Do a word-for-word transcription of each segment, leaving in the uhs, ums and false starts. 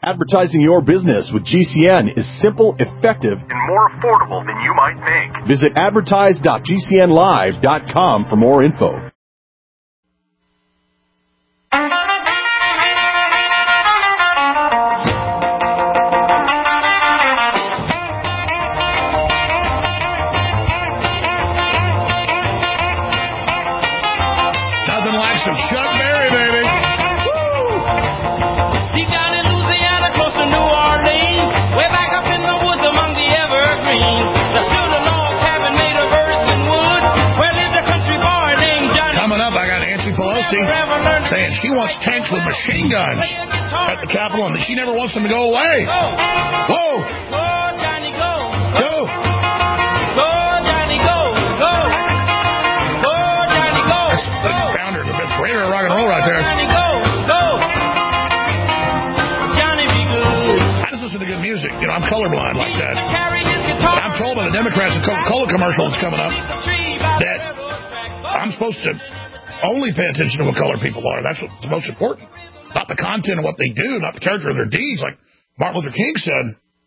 Advertising your business with G C N is simple, effective, and more affordable than you might think. Visit advertise dot g c n live dot com for more info. Nothing like some Chuck Berry, baby. Deep down in Louisiana, close to New Orleans, way back up in the woods among the evergreens, there stood a log cabin made of earth and wood, where lived a country boy named Johnny. Coming up, I got Nancy Pelosi saying she wants tanks with machine guns at the Capitol, and she never wants them to go away. Whoa! Go, Johnny, go. Go! Go, Johnny, go. Go. Go, Johnny, go. That's the founder of the fifth creator of rock and roll right there. Johnny, go. Go. Johnny, be good. I just listen to good music. You know, I'm colorblind like that. Carry his guitar. But I'm told by the Democrats and Coca-Cola commercial that's coming up that I'm supposed to only pay attention to what color people are. That's what's most important. Not the content of what they do, not the character of their deeds. Like Martin Luther King said,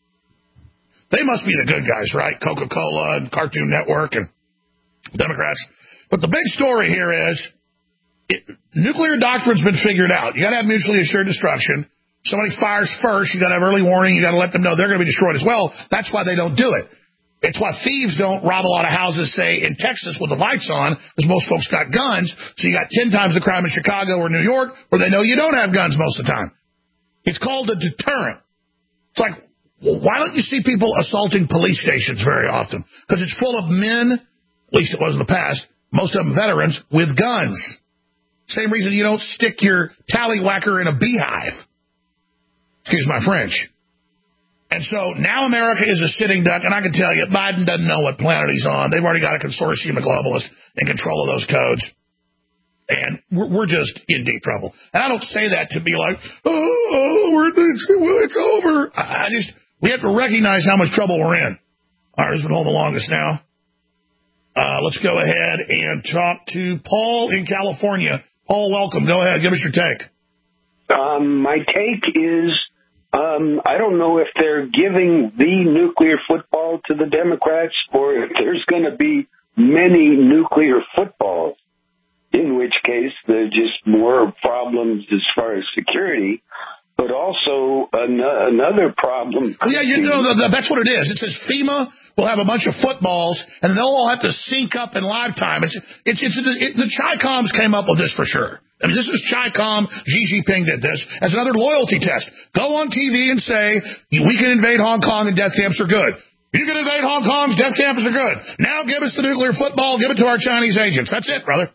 they must be the good guys, right? Coca-Cola and Cartoon Network and Democrats. But the big story here is it, nuclear doctrine's been figured out. You got to have mutually assured destruction. Somebody fires first, you got to have early warning. You got to let them know they're going to be destroyed as well. That's why they don't do it. It's why thieves don't rob a lot of houses, say, in Texas with the lights on, because most folks got guns. So you got ten times the crime in Chicago or New York, where they know you don't have guns most of the time. It's called a deterrent. It's like, well, why don't you see people assaulting police stations very often? Because it's full of men, at least it was in the past, most of them veterans, with guns. Same reason you don't stick your tallywhacker in a beehive. Excuse my French. And so now America is a sitting duck, and I can tell you, Biden doesn't know what planet he's on. They've already got a consortium of globalists in control of those codes. And we're, we're just in deep trouble. And I don't say that to be like, oh, we're, it's over. I just, we have to recognize how much trouble we're in. All right, who's been holding the longest now? Uh, let's go ahead and talk to Paul in California. Paul, welcome. Go ahead. Give us your take. Um, my take is, um, I don't know if they're giving the nuclear football to the Democrats or if there's going to be many nuclear footballs, in which case there's just more problems as far as security. But also an- another problem. Yeah, you know, the, the, that's what it is. It says FEMA will have a bunch of footballs, and they'll all have to sync up in live time. It's, it's, it's, it, the Chi-Coms came up with this for sure. I mean, this is Chi-Com. Xi Jinping did this as another loyalty test. Go on T V and say, we can invade Hong Kong and death camps are good. You can invade Hong Kong, death camps are good. Now give us the nuclear football, give it to our Chinese agents. That's it, brother.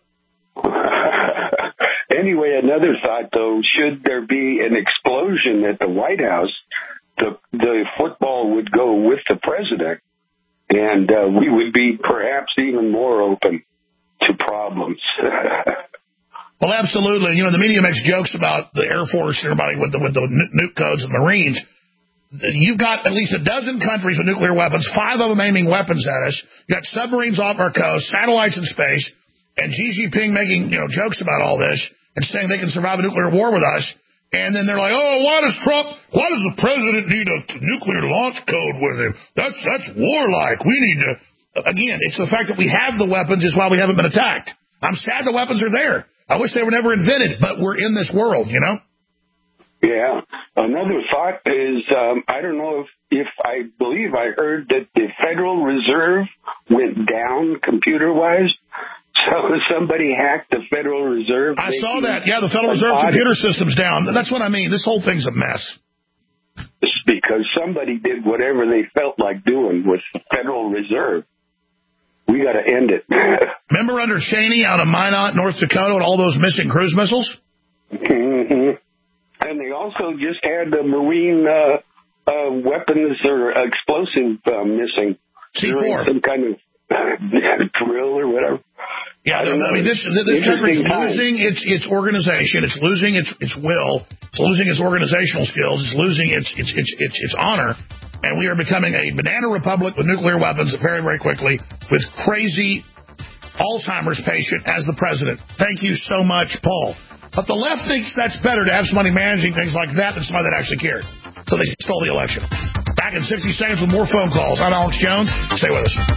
Anyway, another thought, though, should there be an explosion at the White House, the the football would go with the president, and uh, we would be perhaps even more open to problems. Well, absolutely. You know, the media makes jokes about the Air Force and everybody with the, with the nuke codes and Marines. You've got at least a dozen countries with nuclear weapons, five of them aiming weapons at us. You've got submarines off our coast, satellites in space, and Xi Jinping making, you know, jokes about all this and saying they can survive a nuclear war with us. And then they're like, oh, why does Trump, why does the president need a nuclear launch code with him? That's, that's warlike. We need to, again, it's the fact that we have the weapons is why we haven't been attacked. I'm sad the weapons are there. I wish they were never invented, but we're in this world, you know? Yeah. Another thought is, um, I don't know if, if I believe I heard that the Federal Reserve went down computer-wise. So somebody hacked the Federal Reserve. I saw that. Yeah, the Federal Reserve computer system's down. That's what I mean. This whole thing's a mess. It's because somebody did whatever they felt like doing with the Federal Reserve. We got to end it. Remember under Cheney out of Minot, North Dakota, and all those missing cruise missiles? Mm-hmm. And they also just had the Marine uh, uh, weapons or explosive uh, missing. C four. Some kind of drill or whatever. Yeah, I, I mean, this, this country's losing its its organization. It's losing its its will. It's losing its organizational skills. It's losing its its its its, its honor. And we are becoming a banana republic with nuclear weapons very, very quickly with crazy Alzheimer's patient as the president. Thank you so much, Paul. But the left thinks that's better to have somebody managing things like that than somebody that actually cared. So they stole the election. Back in sixty seconds with more phone calls. I'm Alex Jones. Stay with us.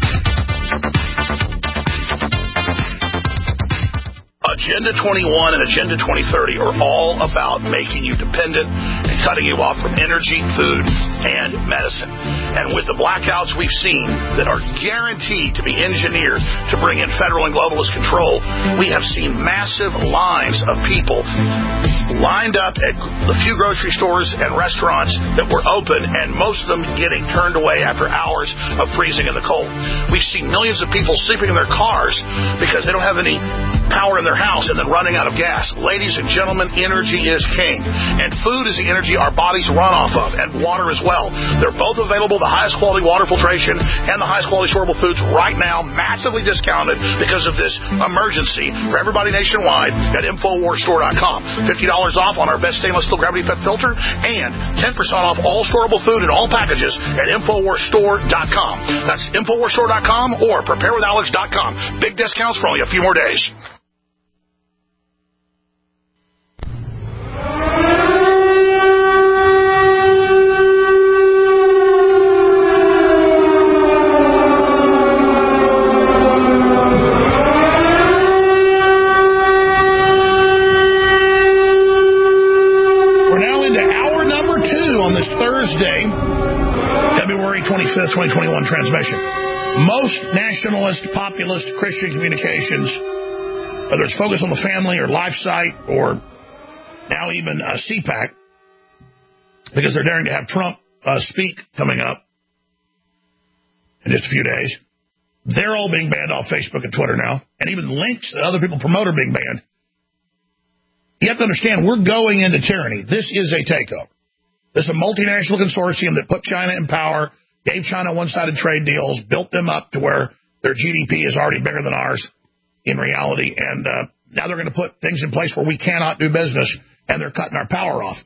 Agenda twenty-one and Agenda twenty thirty are all about making you dependent and cutting you off from energy, food, and medicine. And with the blackouts we've seen that are guaranteed to be engineered to bring in federal and globalist control, we have seen massive lines of people lined up at the few grocery stores and restaurants that were open, and most of them getting turned away after hours of freezing in the cold. We've seen millions of people sleeping in their cars because they don't have any power in their house and then running out of gas. Ladies and gentlemen, energy is king. And food is the energy our bodies run off of, and water as well. They're both available, the highest quality water filtration and the highest quality storable foods right now, massively discounted because of this emergency for everybody nationwide at Infowars Store dot com. fifty dollars off on our best stainless steel gravity fed filter and ten percent off all storable food in all packages at Infowars Store dot com. That's Infowars Store dot com or Prepare With Alex dot com. Big discounts for only a few more days. Thursday, February twenty-fifth, twenty twenty-one transmission. Most nationalist, populist Christian communications, whether it's focused on the family or LifeSite or now even uh, C PAC, because they're daring to have Trump uh, speak coming up in just a few days, they're all being banned off Facebook and Twitter now, and even links that other people promote are being banned. You have to understand, we're going into tyranny. This is a takeover. This is a multinational consortium that put China in power, gave China one-sided trade deals, built them up to where their G D P is already bigger than ours in reality, and uh, now they're going to put things in place where we cannot do business, and they're cutting our power off.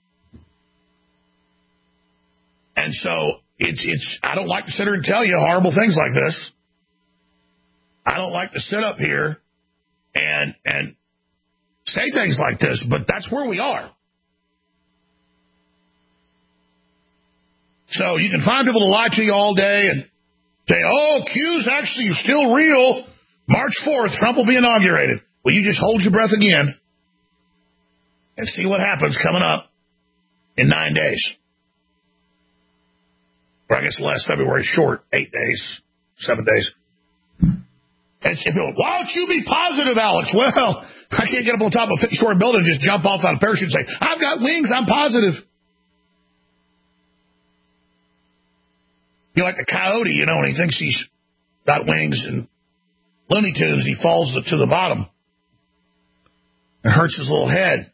And so it's it's. I don't like to sit here and tell you horrible things like this. I don't like to sit up here and and say things like this, but that's where we are. So you can find people to lie to you all day and say, oh, Q's actually still real. March fourth, Trump will be inaugurated. Well, you just hold your breath again and see what happens coming up in nine days. Or I guess last February, short, eight days, seven days. And if you're, why don't you be positive, Alex? Well, I can't get up on top of a fifty-story building and just jump off on a parachute and say, I've got wings, I'm positive. You're like a coyote, you know, and he thinks he's got wings and Looney Tunes, he falls to the bottom. It hurts his little head.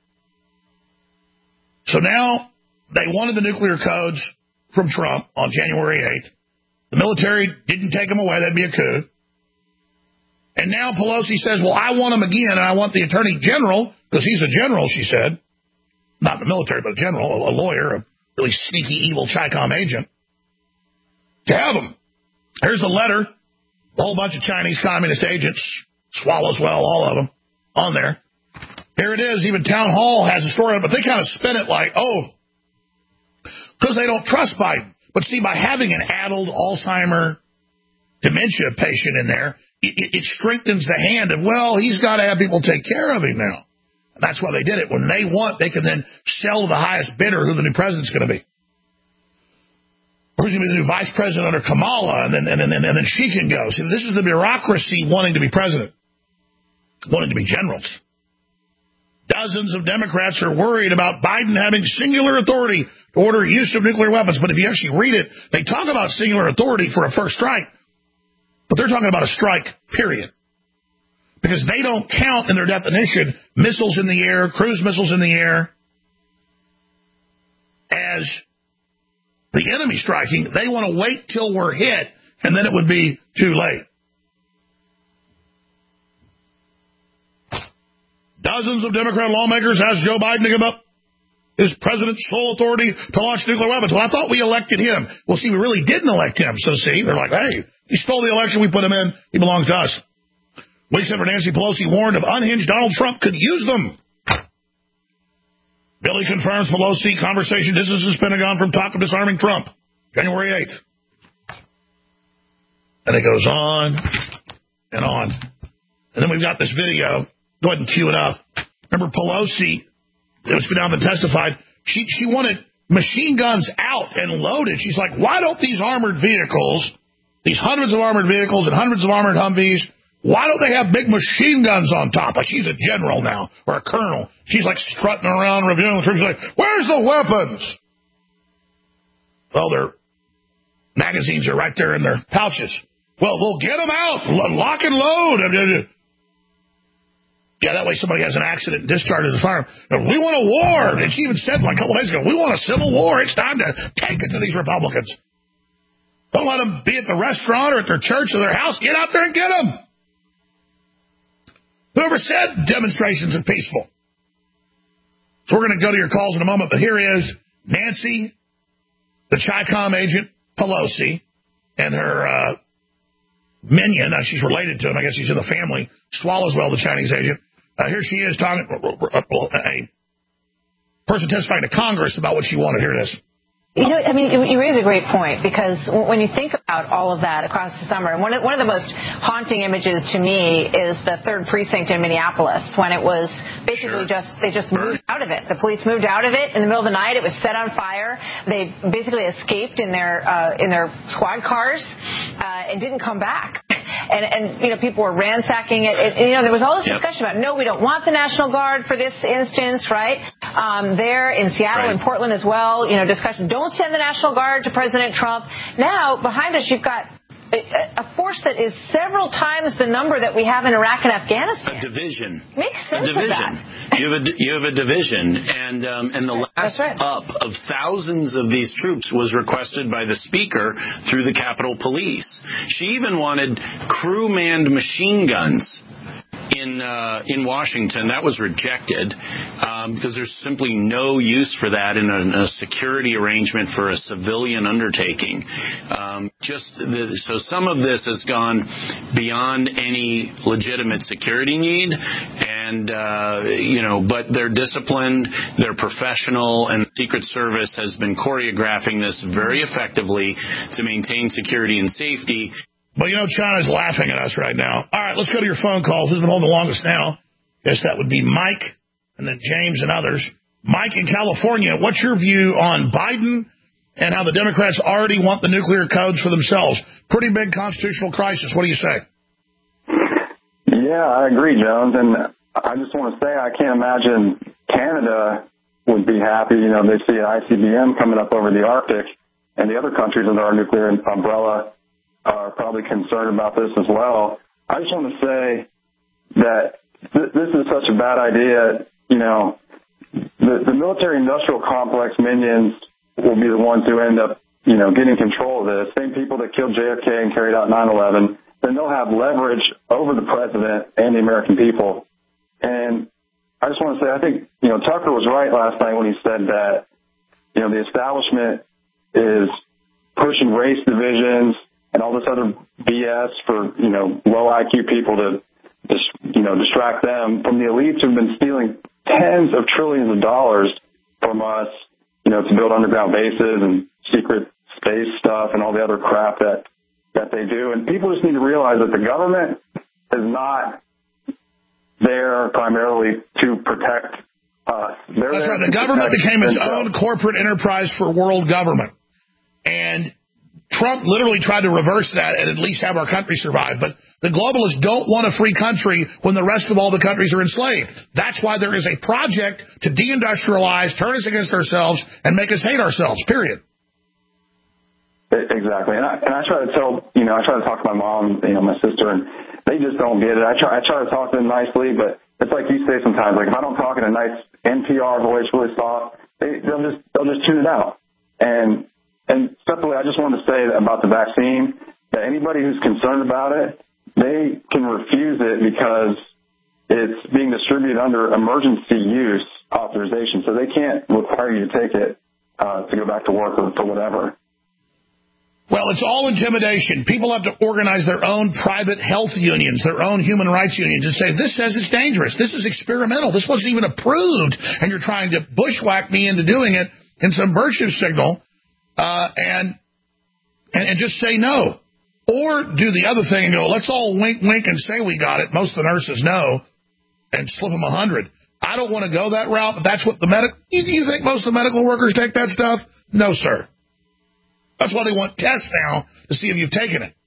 So now they wanted the nuclear codes from Trump on January eighth. The military didn't take them away. That'd be a coup. And now Pelosi says, well, I want them again, and I want the attorney general, because he's a general, she said. Not the military, but a general, a lawyer, a really sneaky, evil Chi-Com agent. To have them. Here's a letter. A whole bunch of Chinese communist agents, swallows well, all of them, on there. Here it is. Even Town Hall has a story on it, but they kind of spin it like, oh, because they don't trust Biden. But see, by having an addled Alzheimer dementia patient in there, it, it, it strengthens the hand of, well, he's got to have people take care of him now. And that's why they did it. When they want, they can then sell to the highest bidder who the new president's going to be. Who's going to be the new vice president under Kamala, and then, and, then, and then she can go. See, this is the bureaucracy wanting to be president, wanting to be generals. Dozens of Democrats are worried about Biden having singular authority to order use of nuclear weapons. But if you actually read it, they talk about singular authority for a first strike, but they're talking about a strike, period. Because they don't count in their definition missiles in the air, cruise missiles in the air, as the enemy striking. They want to wait till we're hit, and then it would be too late. Dozens of Democrat lawmakers asked Joe Biden to give up his president's sole authority to launch nuclear weapons. Well, I thought we elected him. Well, see, we really didn't elect him. So, see, they're like, hey, he stole the election. We put him in. He belongs to us. Weeks after Nancy Pelosi warned of unhinged Donald Trump could use them. Billy confirms Pelosi conversation distances Pentagon from talk of disarming Trump. January eighth. And it goes on and on. And then we've got this video. Go ahead and cue it up. Remember Pelosi, it was down and testified, she, she wanted machine guns out and loaded. She's like, why don't these armored vehicles, these hundreds of armored vehicles and hundreds of armored Humvees, why don't they have big machine guns on top? Like she's a general now or a colonel. She's like strutting around reviewing the troops like, where's the weapons? Well, their magazines are right there in their pouches. Well, we'll get them out. Lock and load. Yeah, that way somebody has an accident and discharges the firearm. We want a war. And she even said like a couple days ago, we want a civil war. It's time to take it to these Republicans. Don't let them be at the restaurant or at their church or their house. Get out there and get them. Whoever said demonstrations are peaceful? So we're going to go to your calls in a moment, but here is Nancy, the Chi-Com agent, Pelosi, and her uh, minion. Now, she's related to him. I guess she's in the family. Swallowswell, the Chinese agent. Uh, here she is talking, a person testifying to Congress about what she wanted. Here it is. You know, I mean, you raise a great point, because when you think about all of that across the summer, one of, one of the most haunting images to me is the third precinct in Minneapolis, when it was basically sure. just, they just moved out of it. The police moved out of it in the middle of the night. It was set on fire. They basically escaped in their, uh, in their squad cars, uh, and didn't come back. And, and, you know, people were ransacking it. it you know, there was all this yep. discussion about, no, we don't want the National Guard for this instance, right? Um, there in Seattle and right. Portland as well, you know, discussion, don't send the National Guard to President Trump. Now, behind us, you've got a, a force that is several times the number that we have in Iraq and Afghanistan. A division. Makes sense a division. of that. You have a, you have a division, and um, and the last right. up of thousands of these troops was requested by the Speaker through the Capitol Police. She even wanted crew-manned machine guns in uh, in Washington. That was rejected um, because there's simply no use for that in a, in a security arrangement for a civilian undertaking. Um, just the, so some of this has gone beyond any legitimate security need, and uh, you know, but they're disciplined, they're professional, and the Secret Service has been choreographing this very effectively to maintain security and safety. But, you know, China's laughing at us right now. All right, let's go to your phone calls. Who's been holding the longest now? Guess that would be Mike, and then James and others. Mike in California, what's your view on Biden and how the Democrats already want the nuclear codes for themselves? Pretty big constitutional crisis. What do you say? Yeah, I agree, Jones. And I just want to say I can't imagine Canada would be happy. You know, they see an I C B M coming up over the Arctic, and the other countries under our nuclear umbrella are probably concerned about this as well. I just want to say that th- this is such a bad idea. You know, the, the military-industrial complex minions will be the ones who end up, you know, getting control of this. Same people that killed J F K and carried out nine eleven. Then they'll have leverage over the president and the American people. And I just want to say, I think, you know, Tucker was right last night when he said that, you know, the establishment is pushing race divisions and all this other B S for, you know, low I Q people to, just, you know, distract them from the elites who've been stealing tens of trillions of dollars from us, you know, to build underground bases and secret space stuff and all the other crap that, that they do. And people just need to realize that the government is not there primarily to protect us. They're That's right. The government became its own corporate enterprise for world government. And Trump literally tried to reverse that and at least have our country survive. But the globalists don't want a free country when the rest of all the countries are enslaved. That's why there is a project to deindustrialize, turn us against ourselves, and make us hate ourselves, period. Exactly. And I, and I try to tell, you know, I try to talk to my mom, you know, my sister, and they just don't get it. I try, I try to talk to them nicely, but it's like you say sometimes, like if I don't talk in a nice N P R voice, really soft, they, they'll just, they'll just tune it out. And, And separately, I just wanted to say about the vaccine, that anybody who's concerned about it, they can refuse it because it's being distributed under emergency use authorization. So they can't require you to take it uh, to go back to work or for whatever. Well, it's all intimidation. People have to organize their own private health unions, their own human rights unions, and say, this says it's dangerous. This is experimental. This wasn't even approved, and you're trying to bushwhack me into doing it in some virtue signal, uh, and, and and just say no. Or do the other thing and go, let's all wink, wink, and say we got it. Most of the nurses know, and slip them a hundred. I don't want to go that route, but that's what the medical... You, you think most of the medical workers take that stuff? No, sir. That's why they want tests now, to see if you've taken it.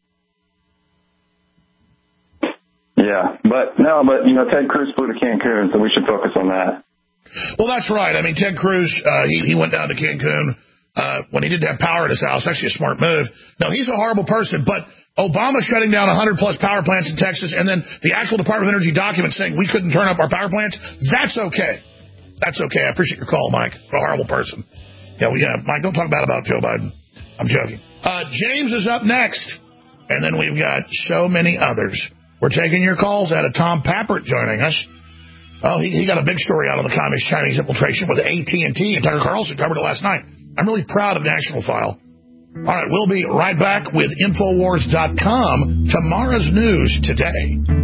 Yeah, but no, but, you know, Ted Cruz flew to Cancun, so we should focus on that. Well, that's right. I mean, Ted Cruz, uh, he, he went down to Cancun uh, when he didn't have power at his house. Actually a smart move. No, he's a horrible person, but Obama shutting down one hundred plus power plants in Texas, and then the actual Department of Energy document saying we couldn't turn up our power plants, that's okay. That's okay. I appreciate your call, Mike. You're a horrible person. Yeah, well, yeah, Mike, don't talk bad about Joe Biden. I'm joking. Uh, James is up next, and then we've got so many others. We're taking your calls out of Tom Pappert joining us. Oh, he, he got a big story out of the Communist Chinese infiltration with A T and T, and Tucker Carlson covered it last night. I'm really proud of National File. All right, we'll be right back with Infowars dot com, tomorrow's news today.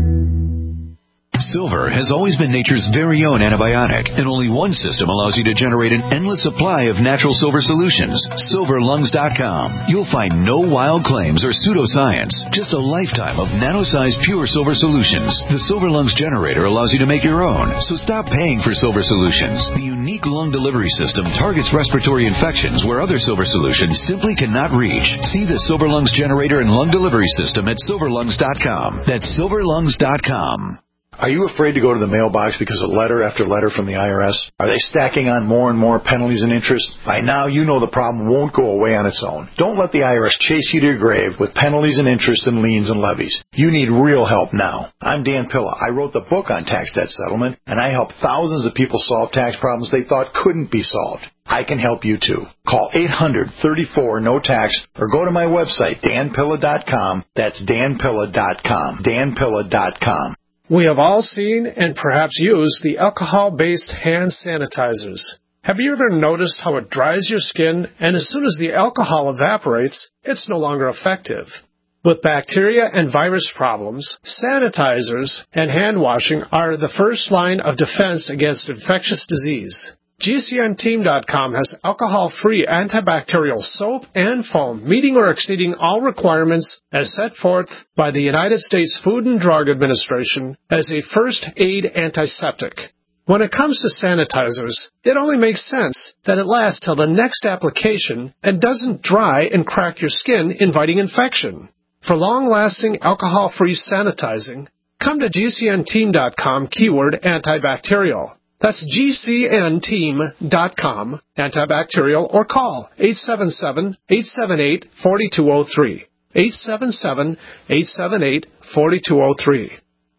Silver has always been nature's very own antibiotic, and only one system allows you to generate an endless supply of natural silver solutions. Silver Lungs dot com. You'll find no wild claims or pseudoscience, just a lifetime of nano-sized pure silver solutions. The Silver Lungs generator allows you to make your own, so stop paying for silver solutions. The unique lung delivery system targets respiratory infections where other silver solutions simply cannot reach. See the Silver Lungs generator and lung delivery system at Silver Lungs dot com. That's Silver Lungs dot com. Are you afraid to go to the mailbox because of letter after letter from the I R S? Are they stacking on more and more penalties and interest? By now, you know the problem won't go away on its own. Don't let the I R S chase you to your grave with penalties and interest and liens and levies. You need real help now. I'm Dan Pilla. I wrote the book on tax debt settlement, and I help thousands of people solve tax problems they thought couldn't be solved. I can help you too. Call eight hundred, thirty-four, no tax or go to my website, Dan Pilla dot com. That's Dan Pilla dot com. Dan Pilla dot com. We have all seen and perhaps used the alcohol-based hand sanitizers. Have you ever noticed how it dries your skin, and as soon as the alcohol evaporates, it's no longer effective? With bacteria and virus problems, sanitizers and hand washing are the first line of defense against infectious disease. G C N team dot com has alcohol-free antibacterial soap and foam meeting or exceeding all requirements as set forth by the United States Food and Drug Administration as a first aid antiseptic. When it comes to sanitizers, it only makes sense that it lasts till the next application and doesn't dry and crack your skin, inviting infection. For long-lasting alcohol-free sanitizing, come to G C N team dot com keyword antibacterial. That's G C N team dot com, antibacterial, or call eight seven seven, eight seven eight, four two zero three. eight seven seven, eight seven eight, four two zero three.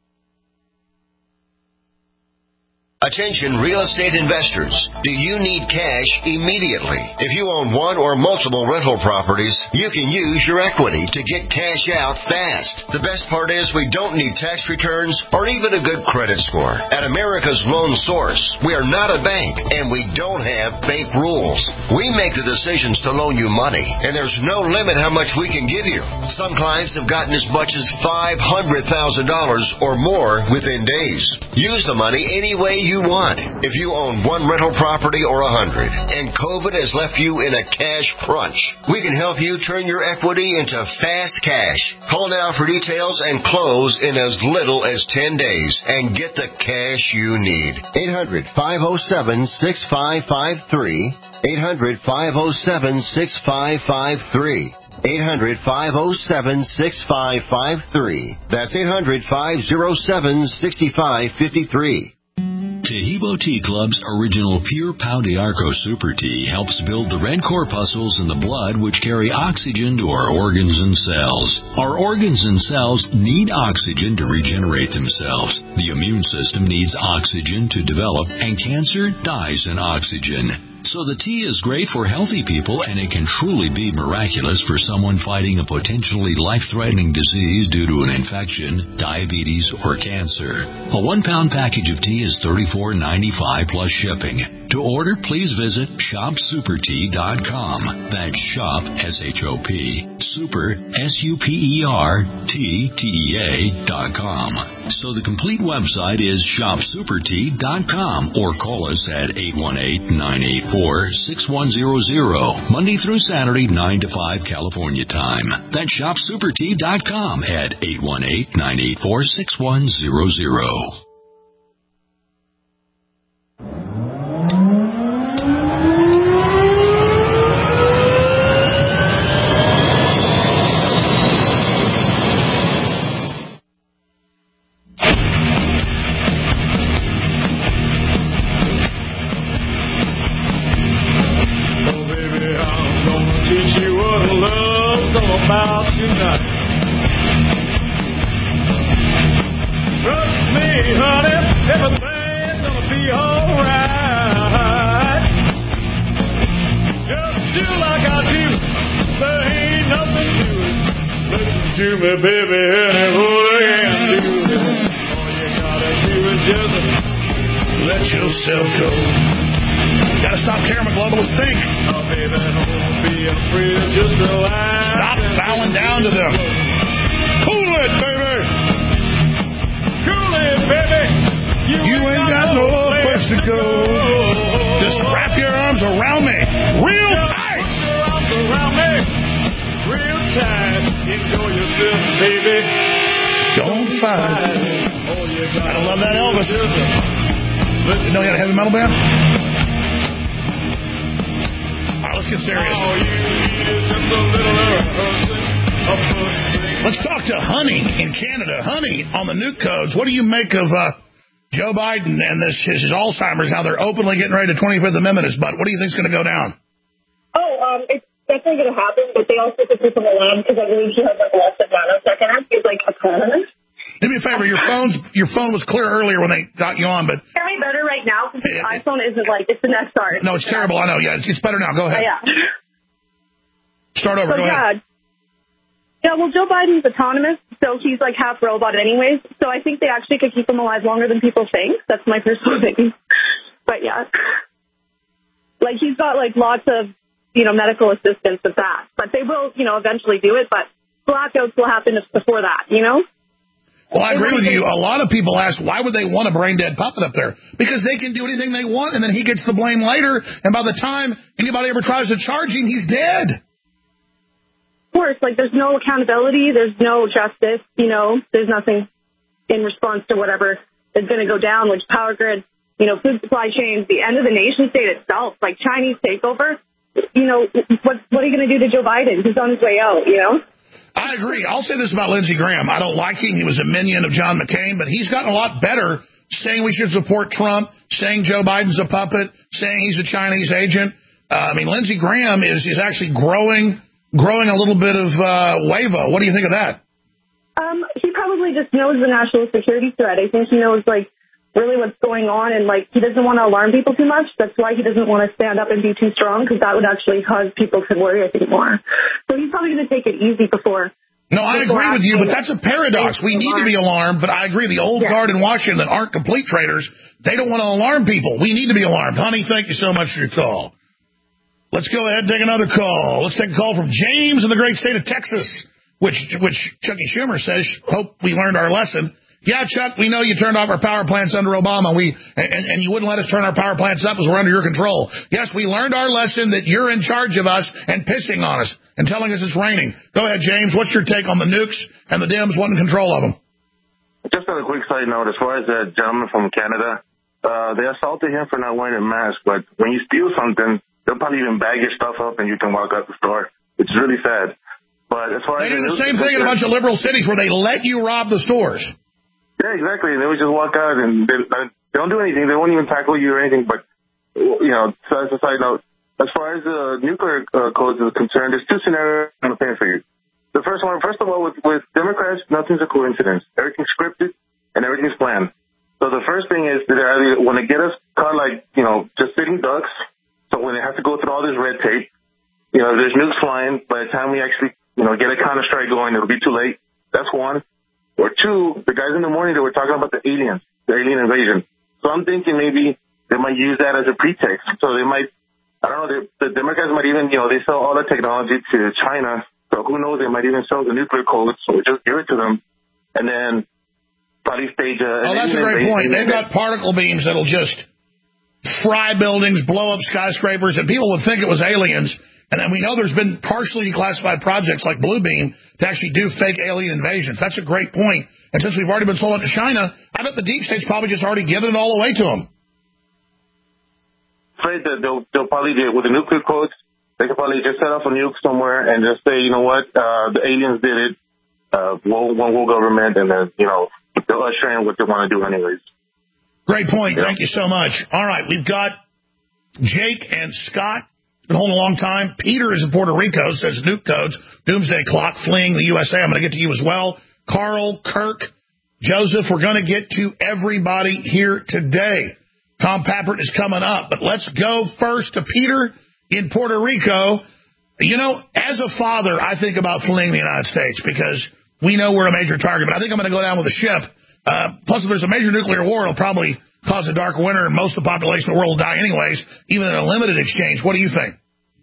Attention real estate investors. Do you need cash immediately? If you own one or multiple rental properties, you can use your equity to get cash out fast. The best part is we don't need tax returns or even a good credit score. At America's Loan Source, we are not a bank and we don't have bank rules. We make the decisions to loan you money, and there's no limit how much we can give you. Some clients have gotten as much as five hundred thousand dollars or more within days. Use the money any way you you want. If you own one rental property or a hundred, and COVID has left you in a cash crunch, we can help you turn your equity into fast cash. Call now for details and close in as little as ten days and get the cash you need. eight hundred, five oh seven, six five five three. eight hundred, five oh seven, six five five three. eight hundred, five oh seven, six five five three. That's eight hundred, five oh seven, six five five three. Taheebo Tea Club's original Pure Pau de Arco Super Tea helps build the red corpuscles in the blood which carry oxygen to our organs and cells. Our organs and cells need oxygen to regenerate themselves. The immune system needs oxygen to develop, and cancer dies in oxygen. So the tea is great for healthy people, and it can truly be miraculous for someone fighting a potentially life-threatening disease due to an infection, diabetes, or cancer. A one-pound package of tea is thirty-four ninety-five plus shipping. To order, please visit shop super tea dot com. That's shop, S H O P, super, S U P E R, T, T E A, dot com. So the complete website is shop super tea dot com, or call us at eight one eight, nine eight four, six one zero zero, Monday through Saturday, nine to five California time. That's shop super tea dot com at eight one eight, nine eight four, six one zero zero. What do you make of uh, Joe Biden and this his, his Alzheimer's, how they're openly getting ready to twenty-fifth Amendment his butt? What do you think is going to go down? Oh, um, it's definitely going to happen, but they also could keep him around because I believe he has like less than nanosecond. He's like autonomous. Do me a favor, your phone's your phone was clear earlier when they got you on, but... Hear me better right now because the iPhone isn't like, it's an X R. No, it's terrible, I know, yeah, it's, it's better now, go ahead. Oh, yeah. Start over, so, go yeah. ahead. Yeah, well, Joe Biden's autonomous, so he's like half robot anyways. So I think they actually could keep him alive longer than people think. That's my personal opinion. But yeah, like he's got like lots of, you know, medical assistance with that. But they will, you know, eventually do it. But blackouts will happen before that, you know? Well, I agree with you. A lot of people ask, why would they want a brain-dead puppet up there? Because they can do anything they want, and then he gets the blame later. And by the time anybody ever tries to charge him, he's dead. Of course, like there's no accountability, there's no justice, you know, there's nothing in response to whatever is going to go down, which power grid, you know, food supply chains, the end of the nation state itself, like Chinese takeover, you know, what, what are you going to do to Joe Biden? He's on his way out, you know? I agree. I'll say this about Lindsey Graham. I don't like him. He was a minion of John McCain, but he's gotten a lot better saying we should support Trump, saying Joe Biden's a puppet, saying he's a Chinese agent. Uh, I mean, Lindsey Graham is, is actually growing... growing a little bit of uh, wavo. What do you think of that? Um, he probably just knows the national security threat. I think he knows, like, really what's going on, and, like, he doesn't want to alarm people too much. That's why he doesn't want to stand up and be too strong, because that would actually cause people to worry, I think, more. So he's probably going to take it easy before. No, I before agree with you, but that's a paradox. We need to be alarmed, but I agree. The old yeah. guard in Washington that aren't complete traitors, they don't want to alarm people. We need to be alarmed. Honey, thank you so much for your call. Let's go ahead and take another call. Let's take a call from James in the great state of Texas, which which Chucky Schumer says, hope we learned our lesson. Yeah, Chuck, we know you turned off our power plants under Obama, We and, and you wouldn't let us turn our power plants up as we're under your control. Yes, we learned our lesson that you're in charge of us and pissing on us and telling us it's raining. Go ahead, James. What's your take on the nukes and the Dems wanting control of them? Just on a quick side note, as far as that gentleman from Canada, uh, they assaulted him for not wearing a mask, but when you steal something, they'll probably even bag your stuff up and you can walk out the store. It's really sad. But as far they as do the same thing in a bunch of liberal cities where they let you rob the stores. Yeah, exactly. They would just walk out and they, they don't do anything. They won't even tackle you or anything. But, you know, so as a side note, as far as the nuclear uh, codes is concerned, there's two scenarios I'm painting for you. The first one, first of all, with, with Democrats, nothing's a coincidence. Everything's scripted and everything's planned. So the first thing is that they want to get us caught like, you know, just sitting ducks. So when it this red tape. You know, there's nukes flying. By the time we actually, you know, get a counter-strike going, it'll be too late. That's one. Or two, the guys in the morning that were talking about the aliens, the alien invasion. So I'm thinking maybe they might use that as a pretext. So they might, I don't know, they, the Democrats might even, you know, they sell all the technology to China. So who knows, they might even sell the nuclear codes. So we just give it to them. And then probably stage a... Oh, that's a great point. They've got particle beams that'll just fry buildings, blow up skyscrapers, and people would think it was aliens. And then we know there's been partially declassified projects like Blue Beam to actually do fake alien invasions. That's a great point. And since we've already been sold it to China, I bet the deep state's probably just already given it all away to them. Afraid that they'll, they'll probably do it with the nuclear codes. They could probably just set off a nuke somewhere and just say, you know what, uh, the aliens did it, uh, one world government, and then, you know, they'll usher in what they want to do anyways. Great point. Yeah. Thank you so much. All right, we've got Jake and Scott. Been holding a long time. Peter is in Puerto Rico, says nuke codes, doomsday clock, fleeing the U S A. I'm going to get to you as well. Carl, Kirk, Joseph, we're going to get to everybody here today. Tom Pappert is coming up, but let's go first to Peter in Puerto Rico. You know, as a father, I think about fleeing the United States because we know we're a major target, but I think I'm going to go down with a ship. Uh, plus, if there's a major nuclear war, it'll probably cause a dark winter, and most of the population of the world will die anyways, even in a limited exchange. What do you think?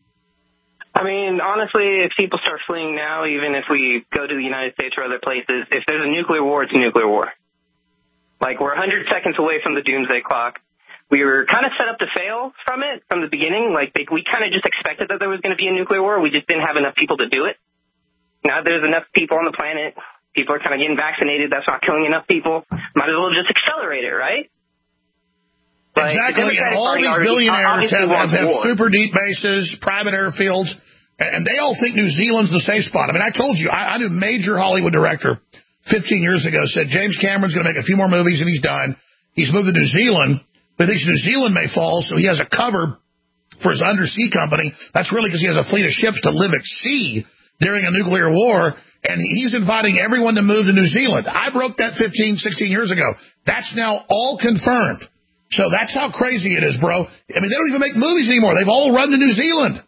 I mean, honestly, if people start fleeing now, even if we go to the United States or other places, if there's a nuclear war, it's a nuclear war. Like, we're one hundred seconds away from the doomsday clock. We were kind of set up to fail from it from the beginning. Like, they, we kind of just expected that there was going to be a nuclear war. We just didn't have enough people to do it. Now there's enough people on the planet. People are kind of getting vaccinated. That's not killing enough people. Might as well just accelerate it, right? Like, exactly. And all these billionaires have, have, have super deep bases, private airfields, and they all think New Zealand's the safe spot. I mean, I told you, I, I knew a major Hollywood director fifteen years ago said James Cameron's going to make a few more movies and he's done. He's moved to New Zealand. But he thinks New Zealand may fall, so he has a cover for his undersea company. That's really because he has a fleet of ships to live at sea during a nuclear war, and he's inviting everyone to move to New Zealand. I broke that fifteen, sixteen years ago. That's now all confirmed. So that's how crazy it is, bro. I mean, they don't even make movies anymore. They've all run to New Zealand.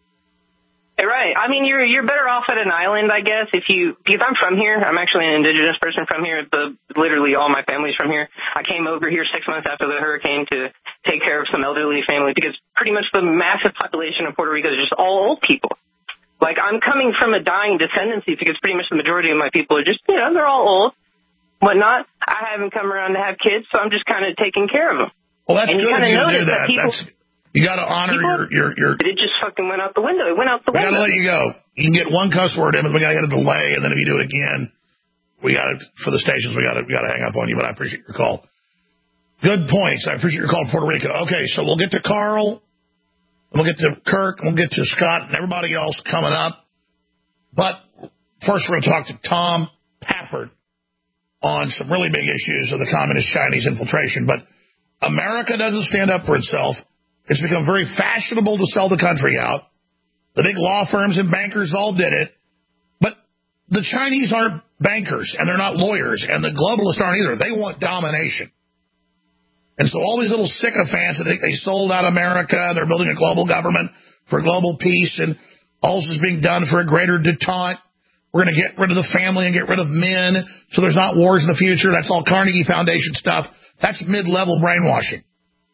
Right. I mean, you're you're better off at an island, I guess, if you, because I'm from here. I'm actually an indigenous person from here. The, literally all my family's from here. I came over here six months after the hurricane to take care of some elderly family because pretty much the massive population of Puerto Rico is just all old people. Like, I'm coming from a dying descendancy because pretty much the majority of my people are just, you know, they're all old, whatnot. I haven't come around to have kids, so I'm just kind of taking care of them. Well, that's and good you of you to do that. that people, that's... You got to honor People, your, your, your... It just fucking went out the window. It went out the we window. We got to let you go. You can get one cuss word in, but we got to get a delay, and then if you do it again, we got to, for the stations, we got to, we got to hang up on you, but I appreciate your call. Good points. I appreciate your call, Puerto Rico. Okay, so we'll get to Carl, and we'll get to Kirk, and we'll get to Scott, and everybody else coming up. But first, we're going to talk to Tom Pappert on some really big issues of the communist Chinese infiltration. But America doesn't stand up for itself. It's become very fashionable to sell the country out. The big law firms and bankers all did it. But the Chinese aren't bankers, and they're not lawyers, and the globalists aren't either. They want domination. And so all these little sycophants that think they sold out America, they're building a global government for global peace, and all this is being done for a greater detente. We're going to get rid of the family and get rid of men so there's not wars in the future. That's all Carnegie Foundation stuff. That's mid-level brainwashing.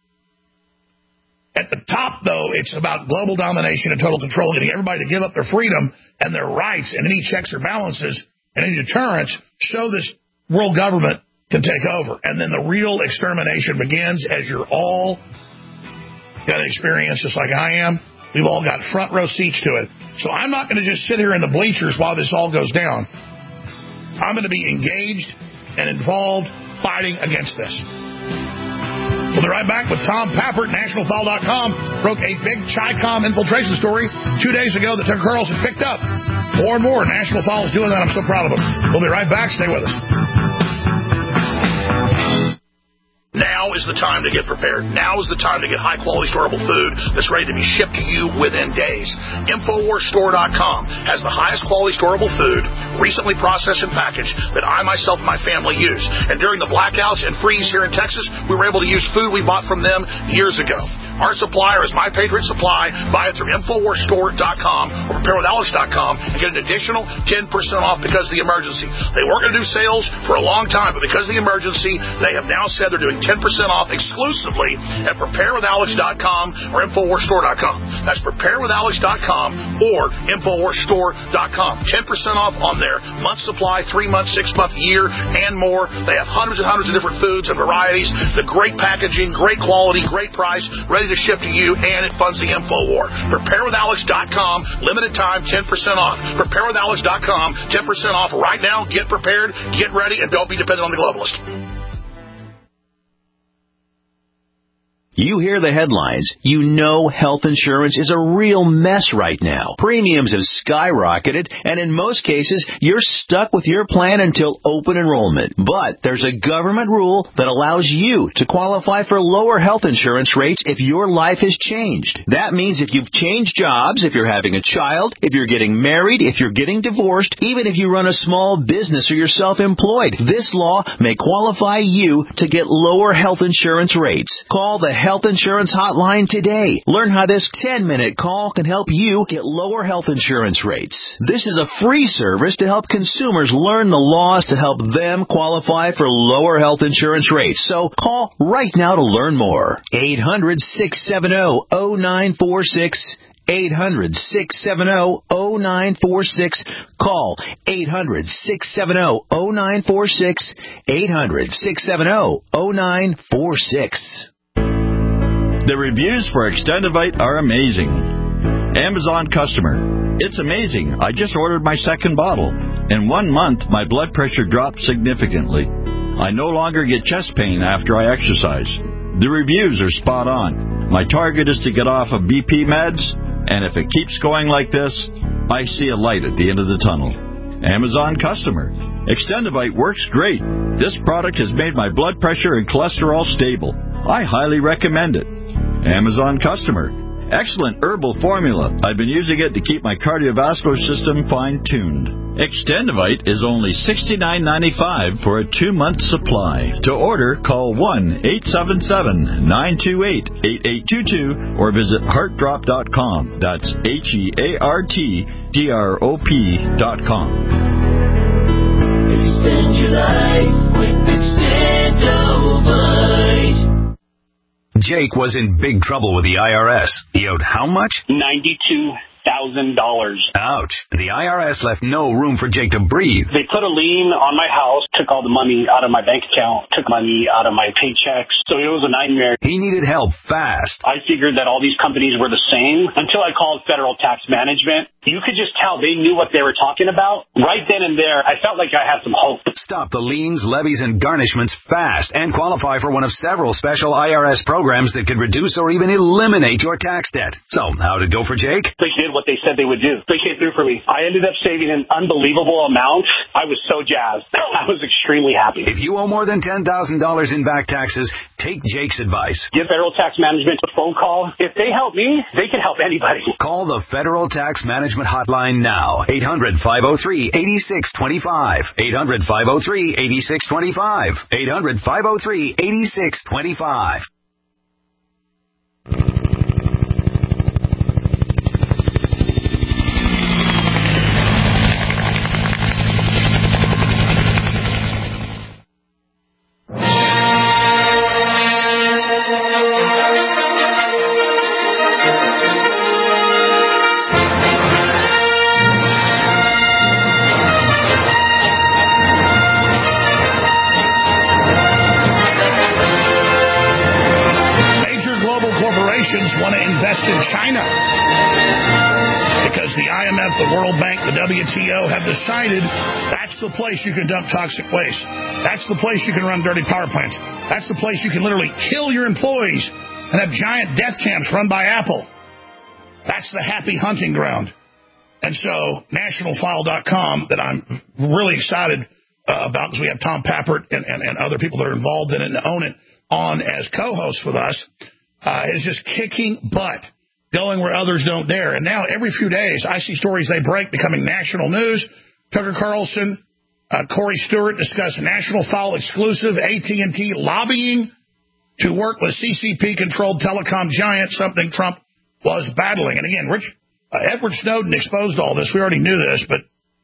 At the top, though, it's about global domination and total control, getting everybody to give up their freedom and their rights and any checks or balances and any deterrence so this world government can take over. And then the real extermination begins as you're all got an experience just like I am. We've all got front row seats to it. So I'm not going to just sit here in the bleachers while this all goes down. I'm going to be engaged and involved fighting against this. We'll be right back with Tom Pappert. National File dot com broke a big Chi-Com infiltration story two days ago that Tucker Carlson picked up. More and more. National File is doing that. I'm so proud of them. We'll be right back. Stay with us. Now is the time to get prepared. Now is the time to get high-quality, storable food that's ready to be shipped to you within days. Infowars Store dot com has the highest quality storable food, recently processed and packaged, that I, myself, and my family use. And during the blackouts and freeze here in Texas, we were able to use food we bought from them years ago. our supplier is My Patriot Supply. Buy it through Infowars Store dot com or Prepare With Alex dot com and get an additional ten percent off because of the emergency. They weren't going to do sales for a long time, but because of the emergency, they have now said they're doing ten percent off exclusively at Prepare With Alex dot com or Infowars Store dot com. That's Prepare With Alex dot com or Infowars Store dot com. ten percent off on their month supply, three month, six month, year, and more. They have hundreds and hundreds of different foods and varieties. The great packaging, great quality, great price, ready to ship to you, and it funds the InfoWar. Prepare With Alex dot com, limited time, ten percent off. Prepare With Alex dot com, ten percent off right now. Get prepared, get ready, and don't be dependent on the globalist. You hear the headlines. You know health insurance is a real mess right now. Premiums have skyrocketed, and in most cases, you're stuck with your plan until open enrollment. But there's a government rule that allows you to qualify for lower health insurance rates if your life has changed. That means if you've changed jobs, if you're having a child, if you're getting married, if you're getting divorced, even if you run a small business or you're self-employed, this law may qualify you to get lower health insurance rates. Call the Health Insurance Hotline today. Learn how this ten-minute call can help you get lower health insurance rates. This is a free service to help consumers learn the laws to help them qualify for lower health insurance rates. So call right now to learn more. eight hundred, six seven zero, zero nine four six. eight hundred, six seven zero, zero nine four six. Call eight hundred, six seven zero, zero nine four six. eight hundred, six seven zero, zero nine four six. The reviews for Extendivite are amazing. Amazon customer. It's amazing. I just ordered my second bottle. In one month, my blood pressure dropped significantly. I no longer get chest pain after I exercise. The reviews are spot on. My target is to get off of B P meds, and if it keeps going like this, I see a light at the end of the tunnel. Amazon customer. Extendivite works great. This product has made my blood pressure and cholesterol stable. I highly recommend it. Amazon customer. Excellent herbal formula. I've been using it to keep my cardiovascular system fine-tuned. Extendivite is only sixty-nine ninety-five for a two-month supply. To order, call one eight seven seven, nine two eight, eight eight two two or visit heart drop dot com. That's H E A R T D R O P dot com. Extend your life with Extendivite. Jake was in big trouble with the I R S. He owed how much? ninety-two thousand dollars. Ouch. The I R S left no room for Jake to breathe. They put a lien on my house, took all the money out of my bank account, took money out of my paychecks. So it was a nightmare. He needed help fast. I figured that all these companies were the same until I called Federal Tax Management. You could just tell they knew what they were talking about. Right then and there, I felt like I had some hope. Stop the liens, levies, and garnishments fast and qualify for one of several special I R S programs that could reduce or even eliminate your tax debt. So, how'd it go for Jake? They did what they said they would do. They came through for me. I ended up saving an unbelievable amount. I was so jazzed. I was extremely happy. If you owe more than ten thousand dollars in back taxes, take Jake's advice. Give Federal Tax Management a phone call. If they help me, they can help anybody. Call the Federal Tax Management Hotline now. eight hundred, five oh three, eight six two five. eight hundred, five oh three, eight six two five. eight hundred, five oh three, eight six two five. Want to invest in China because the I M F, the World Bank, the W T O have decided that's the place you can dump toxic waste. That's the place you can run dirty power plants. That's the place you can literally kill your employees and have giant death camps run by Apple. That's the happy hunting ground. And so national file dot com, that I'm really excited uh, about because we have Tom Pappert and, and, and other people that are involved in it and own it on as co-hosts with us. Uh, is just kicking butt, going where others don't dare. And now every few days, I see stories they break becoming national news. Tucker Carlson, uh, Corey Stewart discuss national file exclusive, A T and T lobbying to work with C C P-controlled telecom giant, something Trump was battling. And again, Rich, uh, Edward Snowden exposed all this. We already knew this, but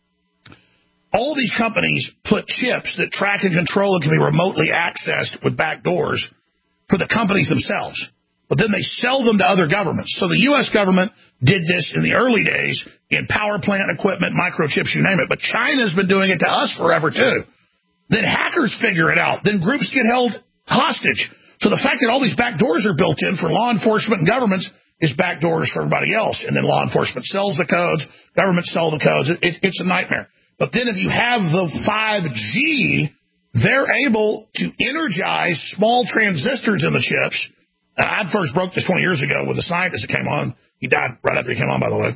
all these companies put chips that track and control and can be remotely accessed with back doors for the companies themselves. But then they sell them to other governments. So the U S government did this in the early days in power plant equipment, microchips, you name it. But China's been doing it to us forever, too. Then hackers figure it out. Then groups get held hostage. So the fact that all these back doors are built in for law enforcement and governments is back doors for everybody else. And then law enforcement sells the codes, governments sell the codes. It, it, it's a nightmare. But then if you have the five G, they're able to energize small transistors in the chips. I first broke this twenty years ago with a scientist that came on. He died right after he came on, by the way.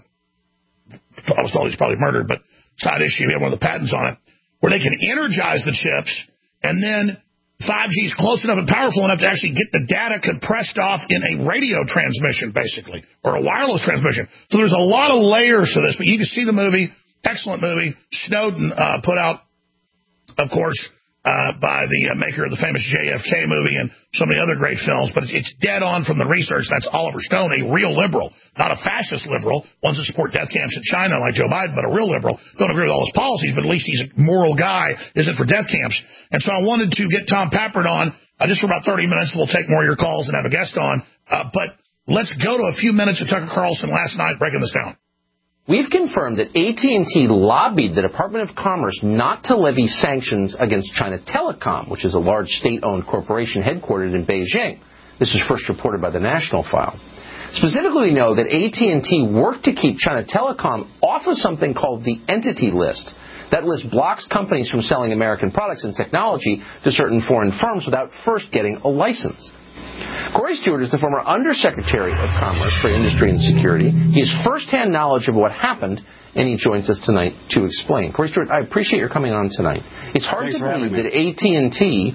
I was told he's probably murdered, but side issue, he had one of the patents on it, where they can energize the chips, and then five G is close enough and powerful enough to actually get the data compressed off in a radio transmission, basically, or a wireless transmission. So there's a lot of layers to this, but you can see the movie. Excellent movie. Snowden uh, put out, of course, uh, by the uh, maker of the famous J F K movie and so many other great films, but it's, it's dead on from the research. That's Oliver Stone, a real liberal, not a fascist liberal, ones that support death camps in China like Joe Biden, but a real liberal. Don't agree with all his policies, but at least he's a moral guy, isn't for death camps. And so I wanted to get Tom Pappert on uh, just for about thirty minutes. We'll take more of your calls and have a guest on. Uh, but let's go to a few minutes of Tucker Carlson last night breaking this down. We've confirmed that A T and T lobbied the Department of Commerce not to levy sanctions against China Telecom, which is a large state-owned corporation headquartered in Beijing. This was first reported by the National File. Specifically, we know that A T and T worked to keep China Telecom off of something called the Entity List. That list blocks companies from selling American products and technology to certain foreign firms without first getting a license. Corey Stewart is the former Undersecretary of Commerce for Industry and Security. He has firsthand knowledge of what happened, and he joins us tonight to explain. Corey Stewart, I appreciate your coming on tonight. It's hard Thanks to believe that A T and T,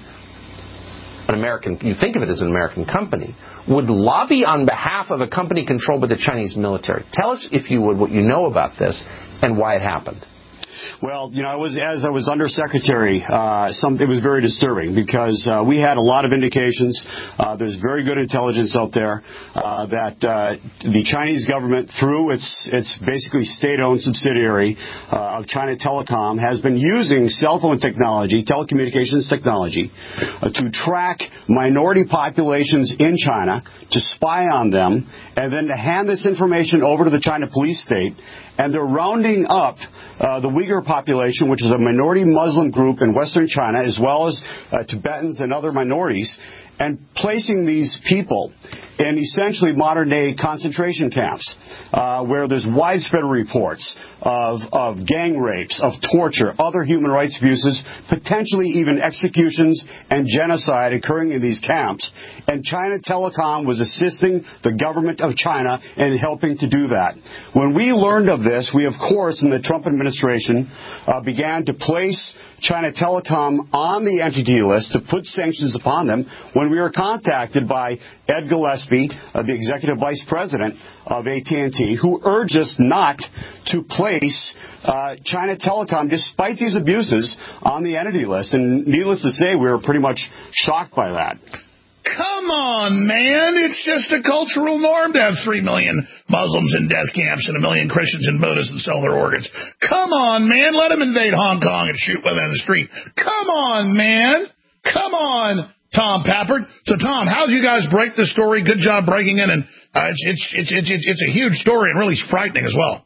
an American, you think of it as an American company, would lobby on behalf of a company controlled by the Chinese military. Tell us, if you would, what you know about this and why it happened. Well, you know, I was, as I was undersecretary, uh, some, it was very disturbing because uh, we had a lot of indications. Uh, there's very good intelligence out there uh, that uh, the Chinese government, through its its basically state-owned subsidiary uh, of China Telecom, has been using cell phone technology, telecommunications technology, uh, to track minority populations in China, to spy on them, and then to hand this information over to the China police state. And they're rounding up uh, the Uyghur population, which is a minority Muslim group in western China, as well as uh, Tibetans and other minorities, and placing these people in essentially modern-day concentration camps, uh, where there's widespread reports of, of gang rapes, of torture, other human rights abuses, potentially even executions and genocide occurring in these camps. And China Telecom was assisting the government of China in helping to do that. When we learned of this, we, of course, in the Trump administration, uh, began to place China Telecom on the entity list to put sanctions upon them when we were contacted by Ed Gillespie, uh, the executive vice president of A T and T, who urged us not to place uh, China Telecom, despite these abuses, on the entity list. And needless to say, we were pretty much shocked by that. Come on, man. It's just a cultural norm to have three million Muslims in death camps and a million Christians and Buddhists and sell their organs. Come on, man. Let them invade Hong Kong and shoot women in the street. Come on, man. Come on, Tom Pappert. So, Tom, how did you guys break the story? Good job breaking it. And uh, it's, it's, it's, it's, it's, it's a huge story and really frightening as well.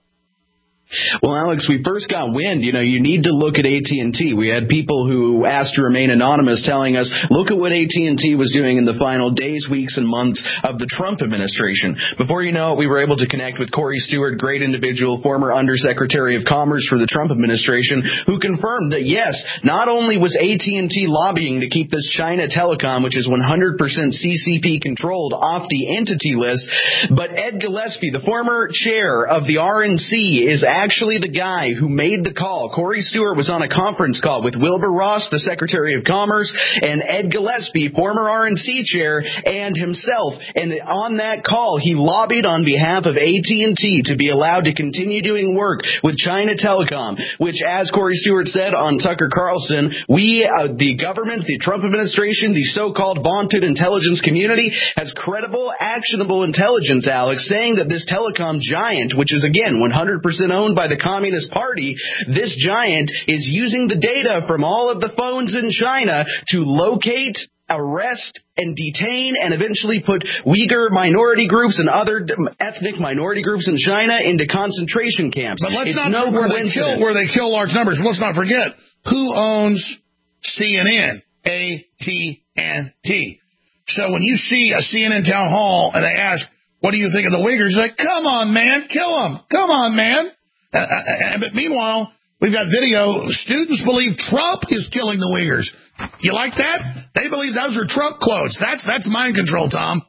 Well, Alex, we first got wind, you know, you need to look at A T and T. We had people who asked to remain anonymous telling us, look at what A T and T was doing in the final days, weeks, and months of the Trump administration. Before you know it, we were able to connect with Corey Stewart, great individual, former Undersecretary of Commerce for the Trump administration, who confirmed that, yes, not only was A T and T lobbying to keep this China Telecom, which is one hundred percent C C P controlled, off the entity list, but Ed Gillespie, the former chair of the R N C, is actually the guy who made the call. Corey Stewart was on a conference call with Wilbur Ross, the Secretary of Commerce, and Ed Gillespie, former R N C chair, and himself. And on that call, he lobbied on behalf of A T and T to be allowed to continue doing work with China Telecom, which, as Corey Stewart said on Tucker Carlson, we, uh, the government, the Trump administration, the so-called vaunted intelligence community, has credible, actionable intelligence, Alex, saying that this telecom giant, which is, again, one hundred percent owned by the Communist Party, this giant is using the data from all of the phones in China to locate, arrest, and detain and eventually put Uyghur minority groups and other ethnic minority groups in China into concentration camps. But let's it's not no where they kill where they kill large numbers. Let's not forget who owns C N N, A T and T. So when you see a C N N town hall and they ask, "What do you think of the Uyghurs?" You're like, "Come on, man, kill them! Come on, man!" Uh, uh, but meanwhile, we've got video. Students believe Trump is killing the Uyghurs. You like that? They believe those are Trump quotes. That's that's mind control, Tom.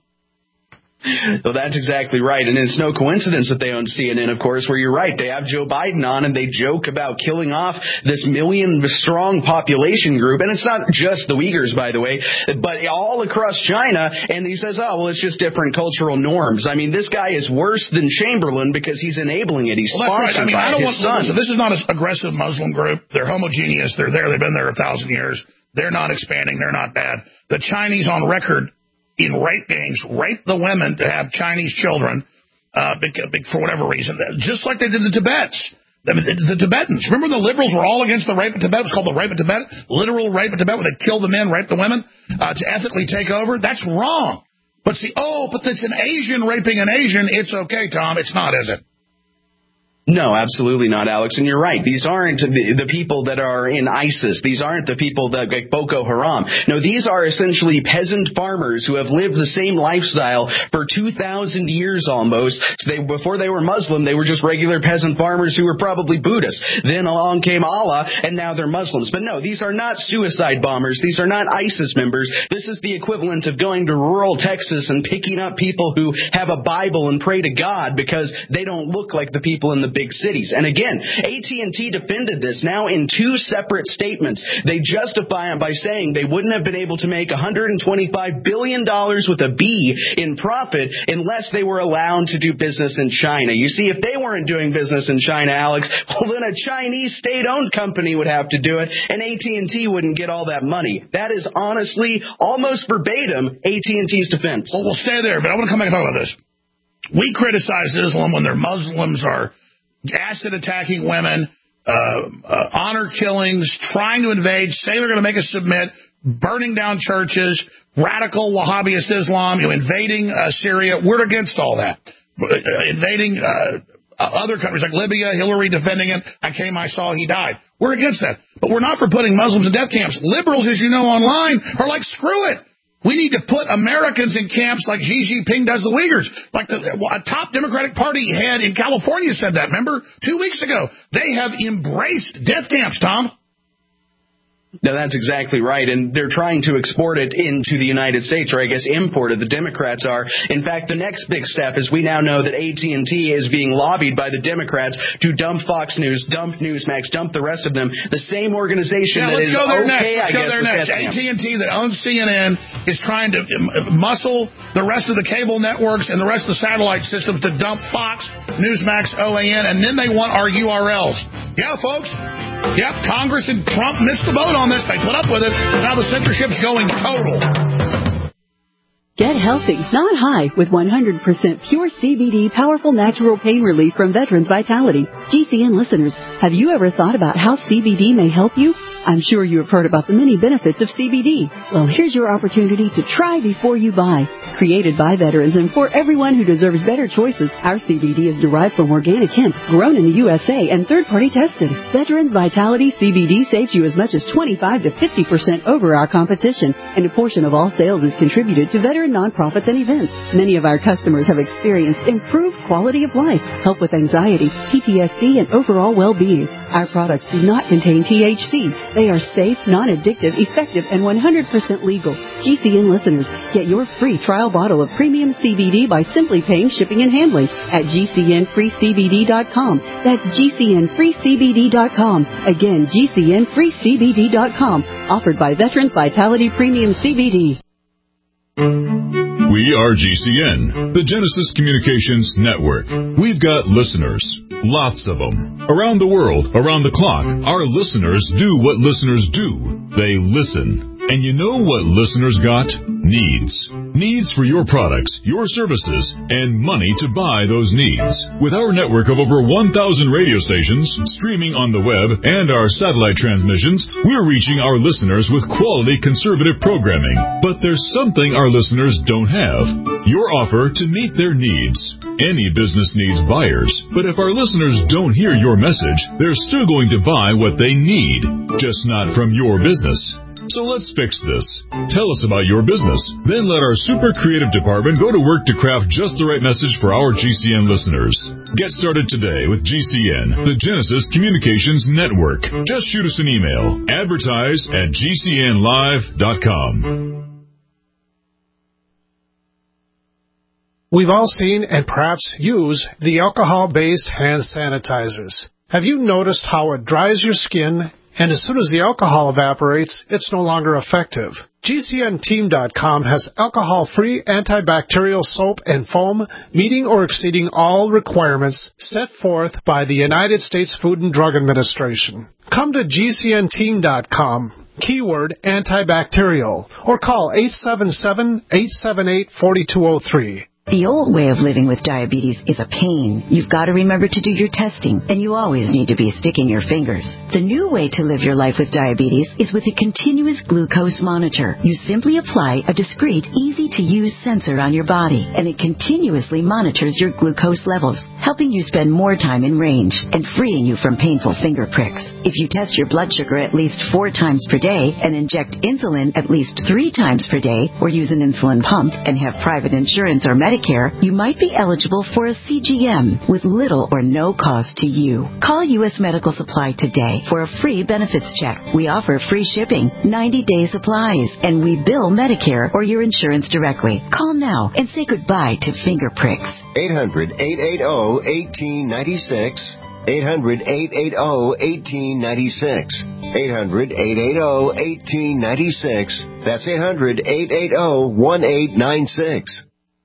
Well, that's exactly right. And it's no coincidence that they own C N N, of course, where you're right. They have Joe Biden on and they joke about killing off this million-strong population group. And it's not just the Uyghurs, by the way, but all across China. And he says, oh, well, it's just different cultural norms. I mean, this guy is worse than Chamberlain because he's enabling it. He's well, that's sponsored right. I mean, by I don't his want, son. So this is not an aggressive Muslim group. They're homogeneous. They're there. They've been there a thousand years. They're not expanding. They're not bad. The Chinese on record in rape gangs rape the women to have Chinese children uh, for whatever reason, just like they did the Tibets. The, the Tibetans. Remember the liberals were all against the rape of Tibet? It was called the rape of Tibet, literal rape of Tibet, where they kill the men, rape the women uh, to ethically take over. That's wrong. But see, oh, but it's an Asian raping an Asian. It's okay, Tom. It's not, is it? No, absolutely not, Alex. And you're right. These aren't the, the people that are in ISIS. These aren't the people that like Boko Haram. No, these are essentially peasant farmers who have lived the same lifestyle for two thousand years almost. So they, before they were Muslim, they were just regular peasant farmers who were probably Buddhist. Then along came Allah, and now they're Muslims. But no, these are not suicide bombers. These are not ISIS members. This is the equivalent of going to rural Texas and picking up people who have a Bible and pray to God because they don't look like the people in the big cities. And again, A T and T defended this now in two separate statements. They justify it by saying they wouldn't have been able to make one hundred twenty-five billion dollars with a B in profit unless they were allowed to do business in China. You see, if they weren't doing business in China, Alex, well, then a Chinese state-owned company would have to do it, and A T and T wouldn't get all that money. That is honestly almost verbatim A T and T's defense. Well, we'll stay there, but I want to come back and talk about this. We criticize Islam when their Muslims are acid attacking women, uh, uh, honor killings, trying to invade, say they're going to make us submit, burning down churches, radical Wahhabist Islam, you know, invading uh, Syria. We're against all that. Uh, invading uh, other countries like Libya, Hillary defending it. I came, I saw, he died. We're against that. But we're not for putting Muslims in death camps. Liberals, as you know, online are like, screw it. We need to put Americans in camps like Xi Jinping does the Uyghurs. Like the a top Democratic Party head in California said that, remember? Two weeks ago. They have embraced death camps, Tom. No, that's exactly right. And they're trying to export it into the United States, or I guess import it. The Democrats are. In fact, the next big step is we now know that A T and T is being lobbied by the Democrats to dump Fox News, dump Newsmax, dump the rest of them. The same organization yeah, that is okay, next. I let's guess, go there next. A T and T that owns C N N is trying to muscle the rest of the cable networks and the rest of the satellite systems to dump Fox, Newsmax, O A N, and then they want our U R Ls. Yeah, folks. Yep, Congress and Trump missed the boat on this. They put up with it. Now the censorship's going total. Get healthy, not high, with one hundred percent pure C B D powerful natural pain relief from Veterans Vitality. G C N listeners, have you ever thought about how C B D may help you? I'm sure you have heard about the many benefits of C B D. Well, here's your opportunity to try before you buy. Created by veterans and for everyone who deserves better choices, our C B D is derived from organic hemp, grown in the U S A, and third-party tested. Veterans Vitality C B D saves you as much as twenty-five to fifty percent over our competition, and a portion of all sales is contributed to veteran nonprofits and events. Many of our customers have experienced improved quality of life, help with anxiety, P T S D, and overall well-being. Our products do not contain T H C. They are safe, non-addictive, effective, and one hundred percent legal. G C N listeners, get your free trial bottle of premium C B D by simply paying shipping and handling at G C N free C B D dot com. That's G C N free C B D dot com. Again, G C N free C B D dot com. Offered by Veterans Vitality Premium C B D. We are G C N, the Genesis Communications Network. We've got listeners, lots of them. Around the world, around the clock, our listeners do what listeners do. They listen. And you know what listeners got? Needs. Needs for your products, your services, and money to buy those needs. With our network of over one thousand radio stations, streaming on the web, and our satellite transmissions, we're reaching our listeners with quality conservative programming. But there's something our listeners don't have. Your offer to meet their needs. Any business needs buyers, but if our listeners don't hear your message, they're still going to buy what they need, just not from your business. So let's fix this. Tell us about your business. Then let our super creative department go to work to craft just the right message for our G C N listeners. Get started today with G C N, the Genesis Communications Network. Just shoot us an email. Advertise at G C N live dot com. We've all seen and perhaps use the alcohol-based hand sanitizers. Have you noticed how it dries your skin, and as soon as the alcohol evaporates, it's no longer effective? G C N team dot com has alcohol-free antibacterial soap and foam meeting or exceeding all requirements set forth by the United States Food and Drug Administration. Come to G C N team dot com, keyword antibacterial, or call eight seven seven, eight seven eight, four two zero three. The old way of living with diabetes is a pain. You've got to remember to do your testing, and you always need to be sticking your fingers. The new way to live your life with diabetes is with a continuous glucose monitor. You simply apply a discreet, easy-to-use sensor on your body, and it continuously monitors your glucose levels, helping you spend more time in range and freeing you from painful finger pricks. If you test your blood sugar at least four times per day and inject insulin at least three times per day, or use an insulin pump and have private insurance or Medicare, you might be eligible for a C G M with little or no cost to you. Call U S Medical Supply today for a free benefits check. We offer free shipping, ninety-day supplies, and we bill Medicare or your insurance directly. Call now and say goodbye to finger pricks. eight hundred, eight eight zero, one eight nine six. eight hundred, eight eight zero, one eight nine six. eight hundred, eight eight zero, one eight nine six. That's eight hundred, eight eight zero, one eight nine six.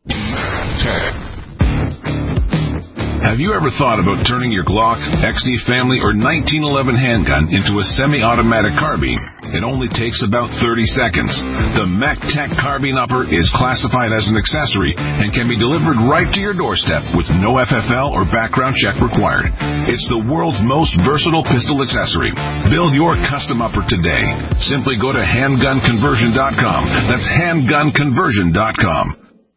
Have you ever thought about turning your Glock, X D Family, or nineteen eleven handgun into a semi-automatic carbine? It only takes about thirty seconds. The MechTech Carbine Upper is classified as an accessory and can be delivered right to your doorstep with no F F L or background check required. It's the world's most versatile pistol accessory. Build your custom upper today. Simply go to handgun conversion dot com. That's handgun conversion dot com.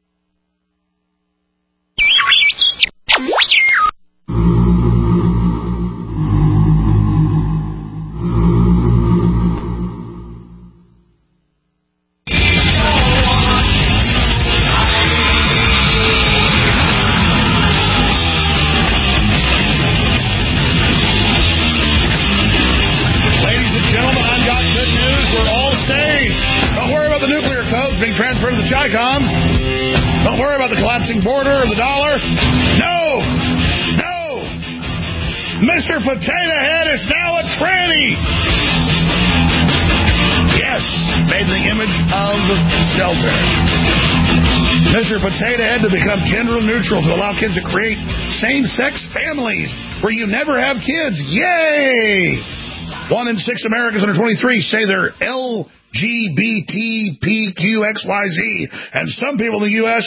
Transfer to the Chi-Coms. Don't worry about the collapsing border or the dollar. No! No! Mister Potato Head is now a tranny! Yes, made in the image of Stelter. Mister Potato Head to become gender neutral to allow kids to create same-sex families where you never have kids. Yay! One in six Americans under twenty-three say they're L G B T P Q X Y Z, and some people in the U S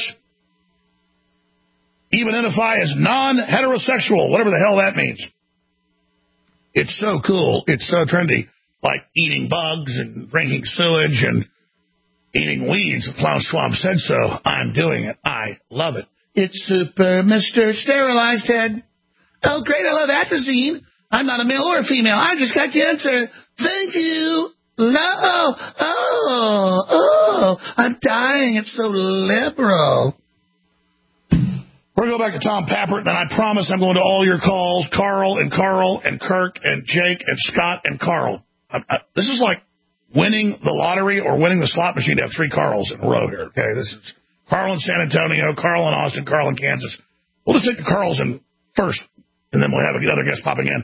even identify as non-heterosexual, whatever the hell that means. It's so cool. It's so trendy. Like eating bugs and drinking sewage and eating weeds. Klaus Schwab said so. I'm doing it. I love it. It's super Mister Sterilized Head. Oh, great. I love atrazine. I'm not a male or a female. I just got cancer. Thank you. No. Oh, oh, I'm dying. It's so liberal. We're going to go back to Tom Pappert, then I promise I'm going to all your calls. Carl and Carl and Kirk and Jake and Scott and Carl. I, I, this is like winning the lottery or winning the slot machine to have three Carls in a row here. Okay, this is Carl in San Antonio, Carl in Austin, Carl in Kansas. We'll just take the Carls in first, and then we'll have another guest popping in.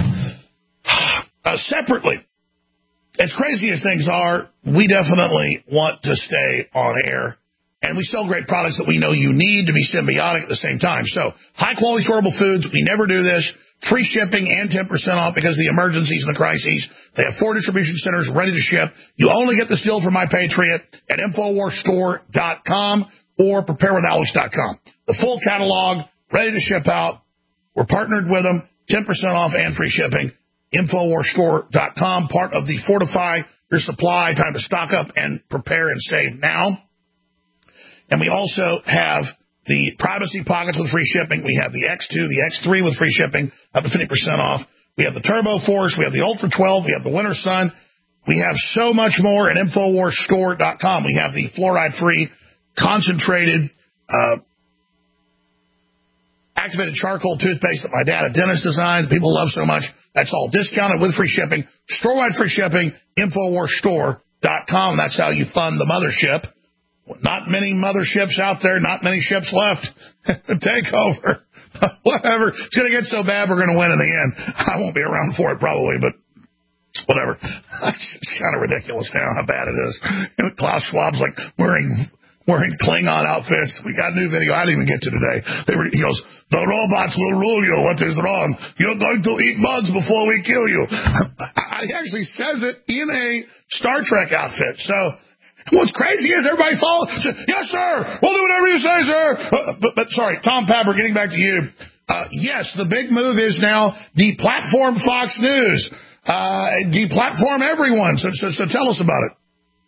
Uh, separately, as crazy as things are, we definitely want to stay on air. And we sell great products that we know you need to be symbiotic at the same time. So, high-quality storable foods. We never do this. Free shipping and ten percent off because of the emergencies and the crises. They have four distribution centers ready to ship. You only get this deal from My Patriot at Infowars Store dot com or Prepare With Alex dot com. The full catalog, ready to ship out. We're partnered with them. ten percent off and free shipping. Infowars Store dot com, part of the Fortify Your Supply. Time to stock up and prepare and save now. And we also have the privacy pockets with free shipping. We have the X two, the X three with free shipping, up to fifty percent off. We have the Turbo Force. We have the Ultra twelve. We have the Winter Sun. We have so much more at Infowars Store dot com. We have the fluoride-free, concentrated, uh, activated charcoal toothpaste that my dad, a dentist, designed. People love so much. That's all discounted with free shipping. Store-wide free shipping, Infowars Store dot com. That's how you fund the mothership. Not many motherships out there, not many ships left. Take over. Whatever. It's going to get so bad we're going to win in the end. I won't be around for it probably, but whatever. It's kind of ridiculous now how bad it is. And Klaus Schwab's like wearing wearing Klingon outfits. We got a new video I didn't even get to today. They were, he goes, the robots will rule you. What is wrong? You're going to eat bugs before we kill you. He actually says it in a Star Trek outfit. So what's crazy is everybody follows. Yes, sir. We'll do whatever you say, sir. Uh, but, but sorry, Tom Pappert, getting back to you. Uh, yes, the big move is now deplatform Fox News. Uh, deplatform everyone. So, so, so tell us about it.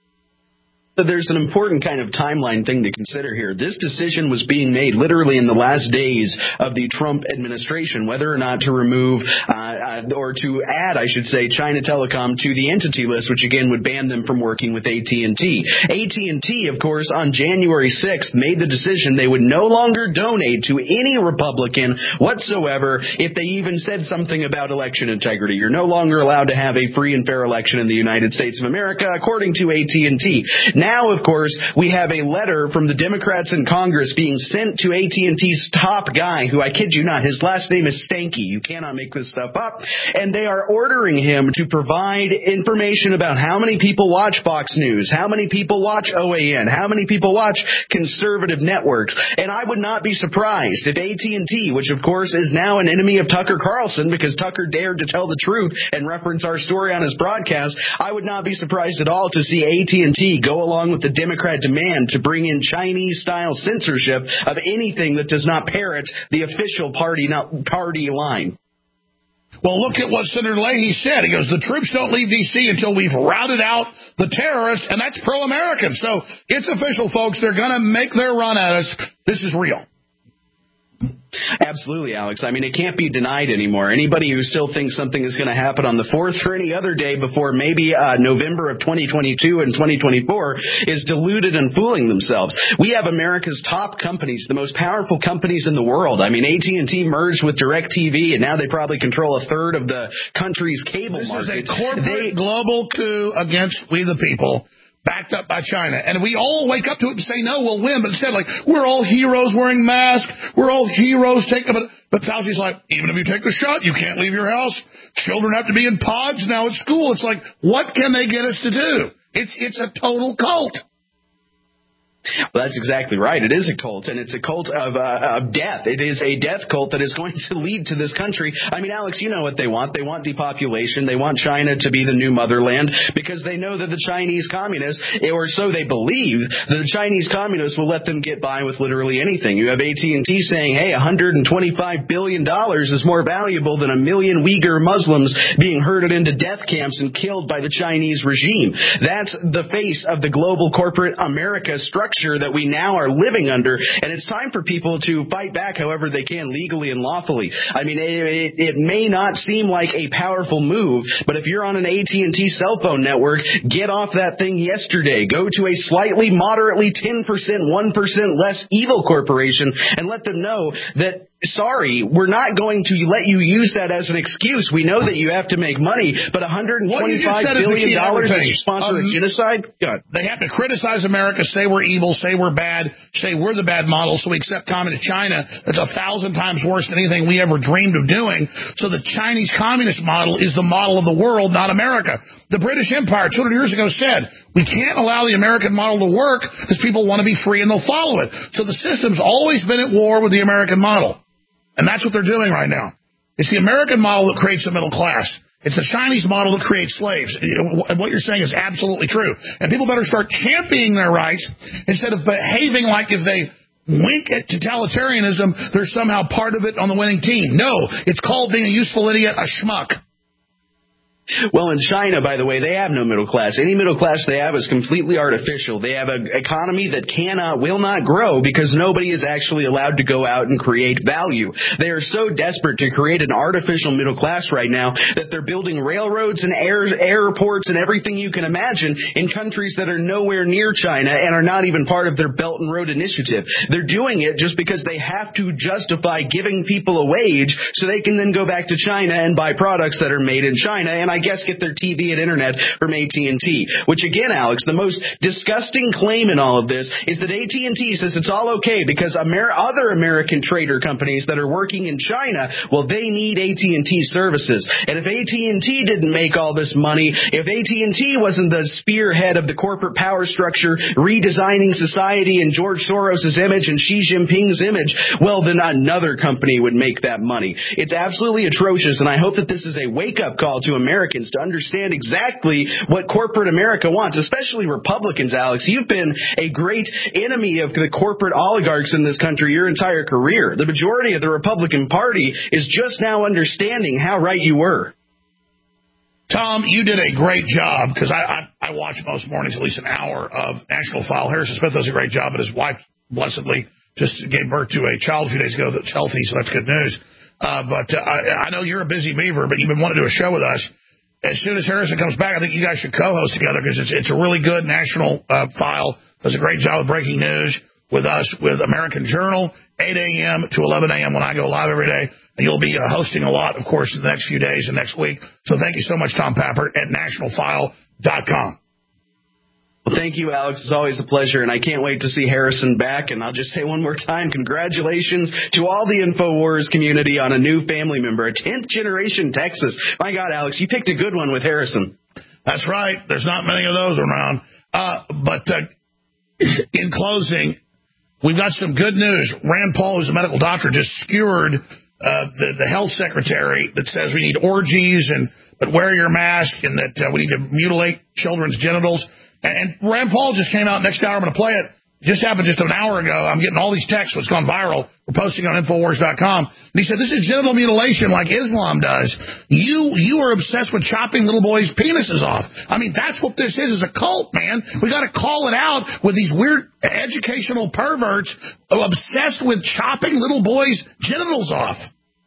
There's an important kind of timeline thing to consider here. This decision was being made literally in the last days of the Trump administration, whether or not to remove uh, or to add, I should say, China Telecom to the entity list, which again would ban them from working with A T and T. A T and T, of course, on January sixth made the decision they would no longer donate to any Republican whatsoever if they even said something about election integrity. You're no longer allowed to have a free and fair election in the United States of America, according to A T and T. Now, of course, we have a letter from the Democrats in Congress being sent to A T and T's top guy, who I kid you not, his last name is Stanky. You cannot make this stuff up. And they are ordering him to provide information about how many people watch Fox News, how many people watch O A N, how many people watch conservative networks. And I would not be surprised if A T and T, which of course is now an enemy of Tucker Carlson because Tucker dared to tell the truth and reference our story on his broadcast, I would not be surprised at all to see A T and T go along along with the Democrat demand to bring in Chinese-style censorship of anything that does not parrot the official party not party line. Well, look at what Senator Leahy said. He goes, the troops don't leave D C until we've routed out the terrorists, and that's pro-American. So it's official, folks. They're going to make their run at us. This is real. Absolutely, Alex. I mean, it can't be denied anymore. Anybody who still thinks something is going to happen on the fourth or any other day before maybe uh, November of twenty twenty-two and twenty twenty-four is deluded and fooling themselves. We have America's top companies, the most powerful companies in the world. I mean, A T and T merged with DirecTV, and now they probably control a third of the country's cable this market. This is a corporate they, global coup against we the people, backed up by China. And we all wake up to it and say, no, we'll win. But instead, like, we're all heroes wearing masks. We're all heroes taking it. But Fauci's like, even if you take the shot, you can't leave your house. Children have to be in pods now at school. It's like, what can they get us to do? It's it's a total cult. Well, that's exactly right. It is a cult, and it's a cult of, uh, of death. It is a death cult that is going to lead to this country. I mean, Alex, you know what they want. They want depopulation. They want China to be the new motherland because they know that the Chinese communists, or so they believe, that the Chinese communists will let them get by with literally anything. You have A T and T saying, hey, one hundred twenty-five billion dollars is more valuable than a million Uyghur Muslims being herded into death camps and killed by the Chinese regime. That's the face of the global corporate America structure. structure that we now are living under, and it's time for people to fight back however they can, legally and lawfully. I mean, it, it, it may not seem like a powerful move, but if you're on an A T and T cell phone network, get off that thing yesterday. Go to a slightly, moderately ten percent, one percent less evil corporation and let them know that, sorry, we're not going to let you use that as an excuse. We know that you have to make money, but one hundred twenty-five billion dollars to sponsor um, a genocide? God. They have to criticize America, say we're evil, say we're bad, say we're the bad model, so we accept communist China. That's a thousand times worse than anything we ever dreamed of doing. So the Chinese communist model is the model of the world, not America. The British Empire two hundred years ago said, we can't allow the American model to work because people want to be free and they'll follow it. So the system's always been at war with the American model. And that's what they're doing right now. It's the American model that creates the middle class. It's the Chinese model that creates slaves. What you're saying is absolutely true. And people better start championing their rights instead of behaving like if they wink at totalitarianism, they're somehow part of it on the winning team. No, it's called being a useful idiot, a schmuck. Well, in China, by the way, they have no middle class. Any middle class they have is completely artificial. They have an economy that cannot, will not grow because nobody is actually allowed to go out and create value. They are so desperate to create an artificial middle class right now that they're building railroads and air, airports and everything you can imagine in countries that are nowhere near China and are not even part of their Belt and Road Initiative. They're doing it just because they have to justify giving people a wage so they can then go back to China and buy products that are made in China. And I guess get their T V and internet from A T and T. Which again, Alex, the most disgusting claim in all of this is that A T and T says it's all okay because Amer- other American trader companies that are working in China, well, they need A T and T services. And if A T and T didn't make all this money, if A T and T wasn't the spearhead of the corporate power structure redesigning society in George Soros' image and Xi Jinping's image, well, then another company would make that money. It's absolutely atrocious, and I hope that this is a wake-up call to Americans to understand exactly what corporate America wants, especially Republicans, Alex. You've been a great enemy of the corporate oligarchs in this country your entire career. The majority of the Republican Party is just now understanding how right you were. Tom, you did a great job, because I, I, I watch most mornings at least an hour of National File. Harrison Smith does a great job, but his wife, blessedly, just gave birth to a child a few days ago that's healthy, so that's good news. Uh, but uh, I, I know you're a busy beaver, but you've been wanting to do a show with us. As soon as Harrison comes back, I think you guys should co-host together because it's, it's a really good National uh, File. Does a great job of breaking news with us, with American Journal, eight a.m. to eleven a.m. when I go live every day. And you'll be uh, hosting a lot, of course, in the next few days and next week. So thank you so much, Tom Pappert, at national file dot com. Well, thank you, Alex. It's always a pleasure, and I can't wait to see Harrison back. And I'll just say one more time, congratulations to all the InfoWars community on a new family member, a tenth generation Texas. My God, Alex, you picked a good one with Harrison. That's right. There's not many of those around. Uh, but uh, in closing, we've got some good news. Rand Paul, who's a medical doctor, just skewered uh, the, the health secretary that says we need orgies and but wear your mask and that uh, we need to mutilate children's genitals. And Rand Paul just came out next hour. I'm going to play it. It just happened just an hour ago. I'm getting all these texts. It's gone viral. We're posting on InfoWars dot com. And he said, this is genital mutilation like Islam does. You you are obsessed with chopping little boys' penises off. I mean, that's what this is. It's a cult, man. We got to call it out with these weird educational perverts obsessed with chopping little boys' genitals off.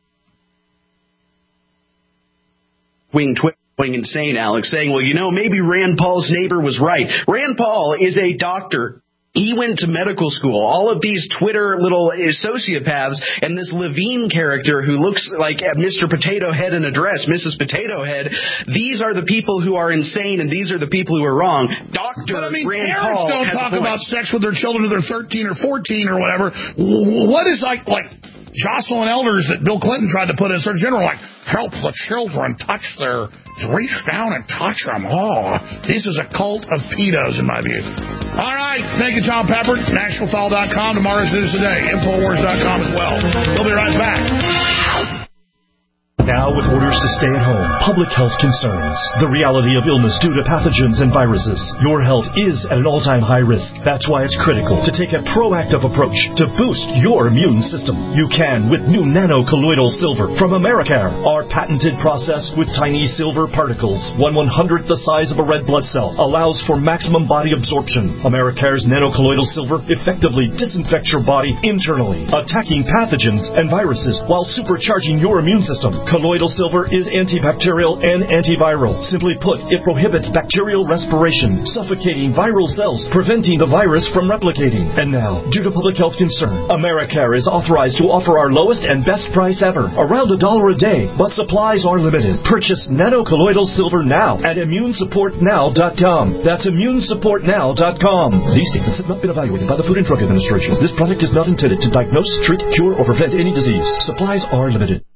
Wing twit. Going insane, Alex, saying, well, you know, maybe Rand Paul's neighbor was right. Rand Paul is a doctor. He went to medical school. All of these Twitter little sociopaths and this Levine character who looks like Mister Potato Head in a dress, Missus Potato Head, these are the people who are insane and these are the people who are wrong. Doctor But I mean, Rand parents Paul don't has talk a point. about sex with their children until they're thirteen or fourteen or whatever. What is like, like Jocelyn Elders that Bill Clinton tried to put in Surgeon General, like, help the children touch their, reach down and touch them. Oh, this is a cult of pedos, in my view. All right. Thank you, Tom Pappert. national file dot com. Tomorrow's news today. InfoWars dot com as well. We'll be right back. Now with orders to stay at home, public health concerns, the reality of illness due to pathogens and viruses, your health is at an all-time high risk. That's why it's critical to take a proactive approach to boost your immune system. You can with new nano-colloidal silver from Americare. Our patented process with tiny silver particles, one one-hundredth the size of a red blood cell, allows for maximum body absorption. Americare's nano-colloidal silver effectively disinfects your body internally, attacking pathogens and viruses while supercharging your immune system. Colloidal silver is antibacterial and antiviral. Simply put, it prohibits bacterial respiration, suffocating viral cells, preventing the virus from replicating. And now, due to public health concern, Americare is authorized to offer our lowest and best price ever, around a dollar a day, but supplies are limited. Purchase nano-colloidal silver now at immune support now dot com. That's immune support now dot com. These statements have not been evaluated by the Food and Drug Administration. This product is not intended to diagnose, treat, cure, or prevent any disease. Supplies are limited.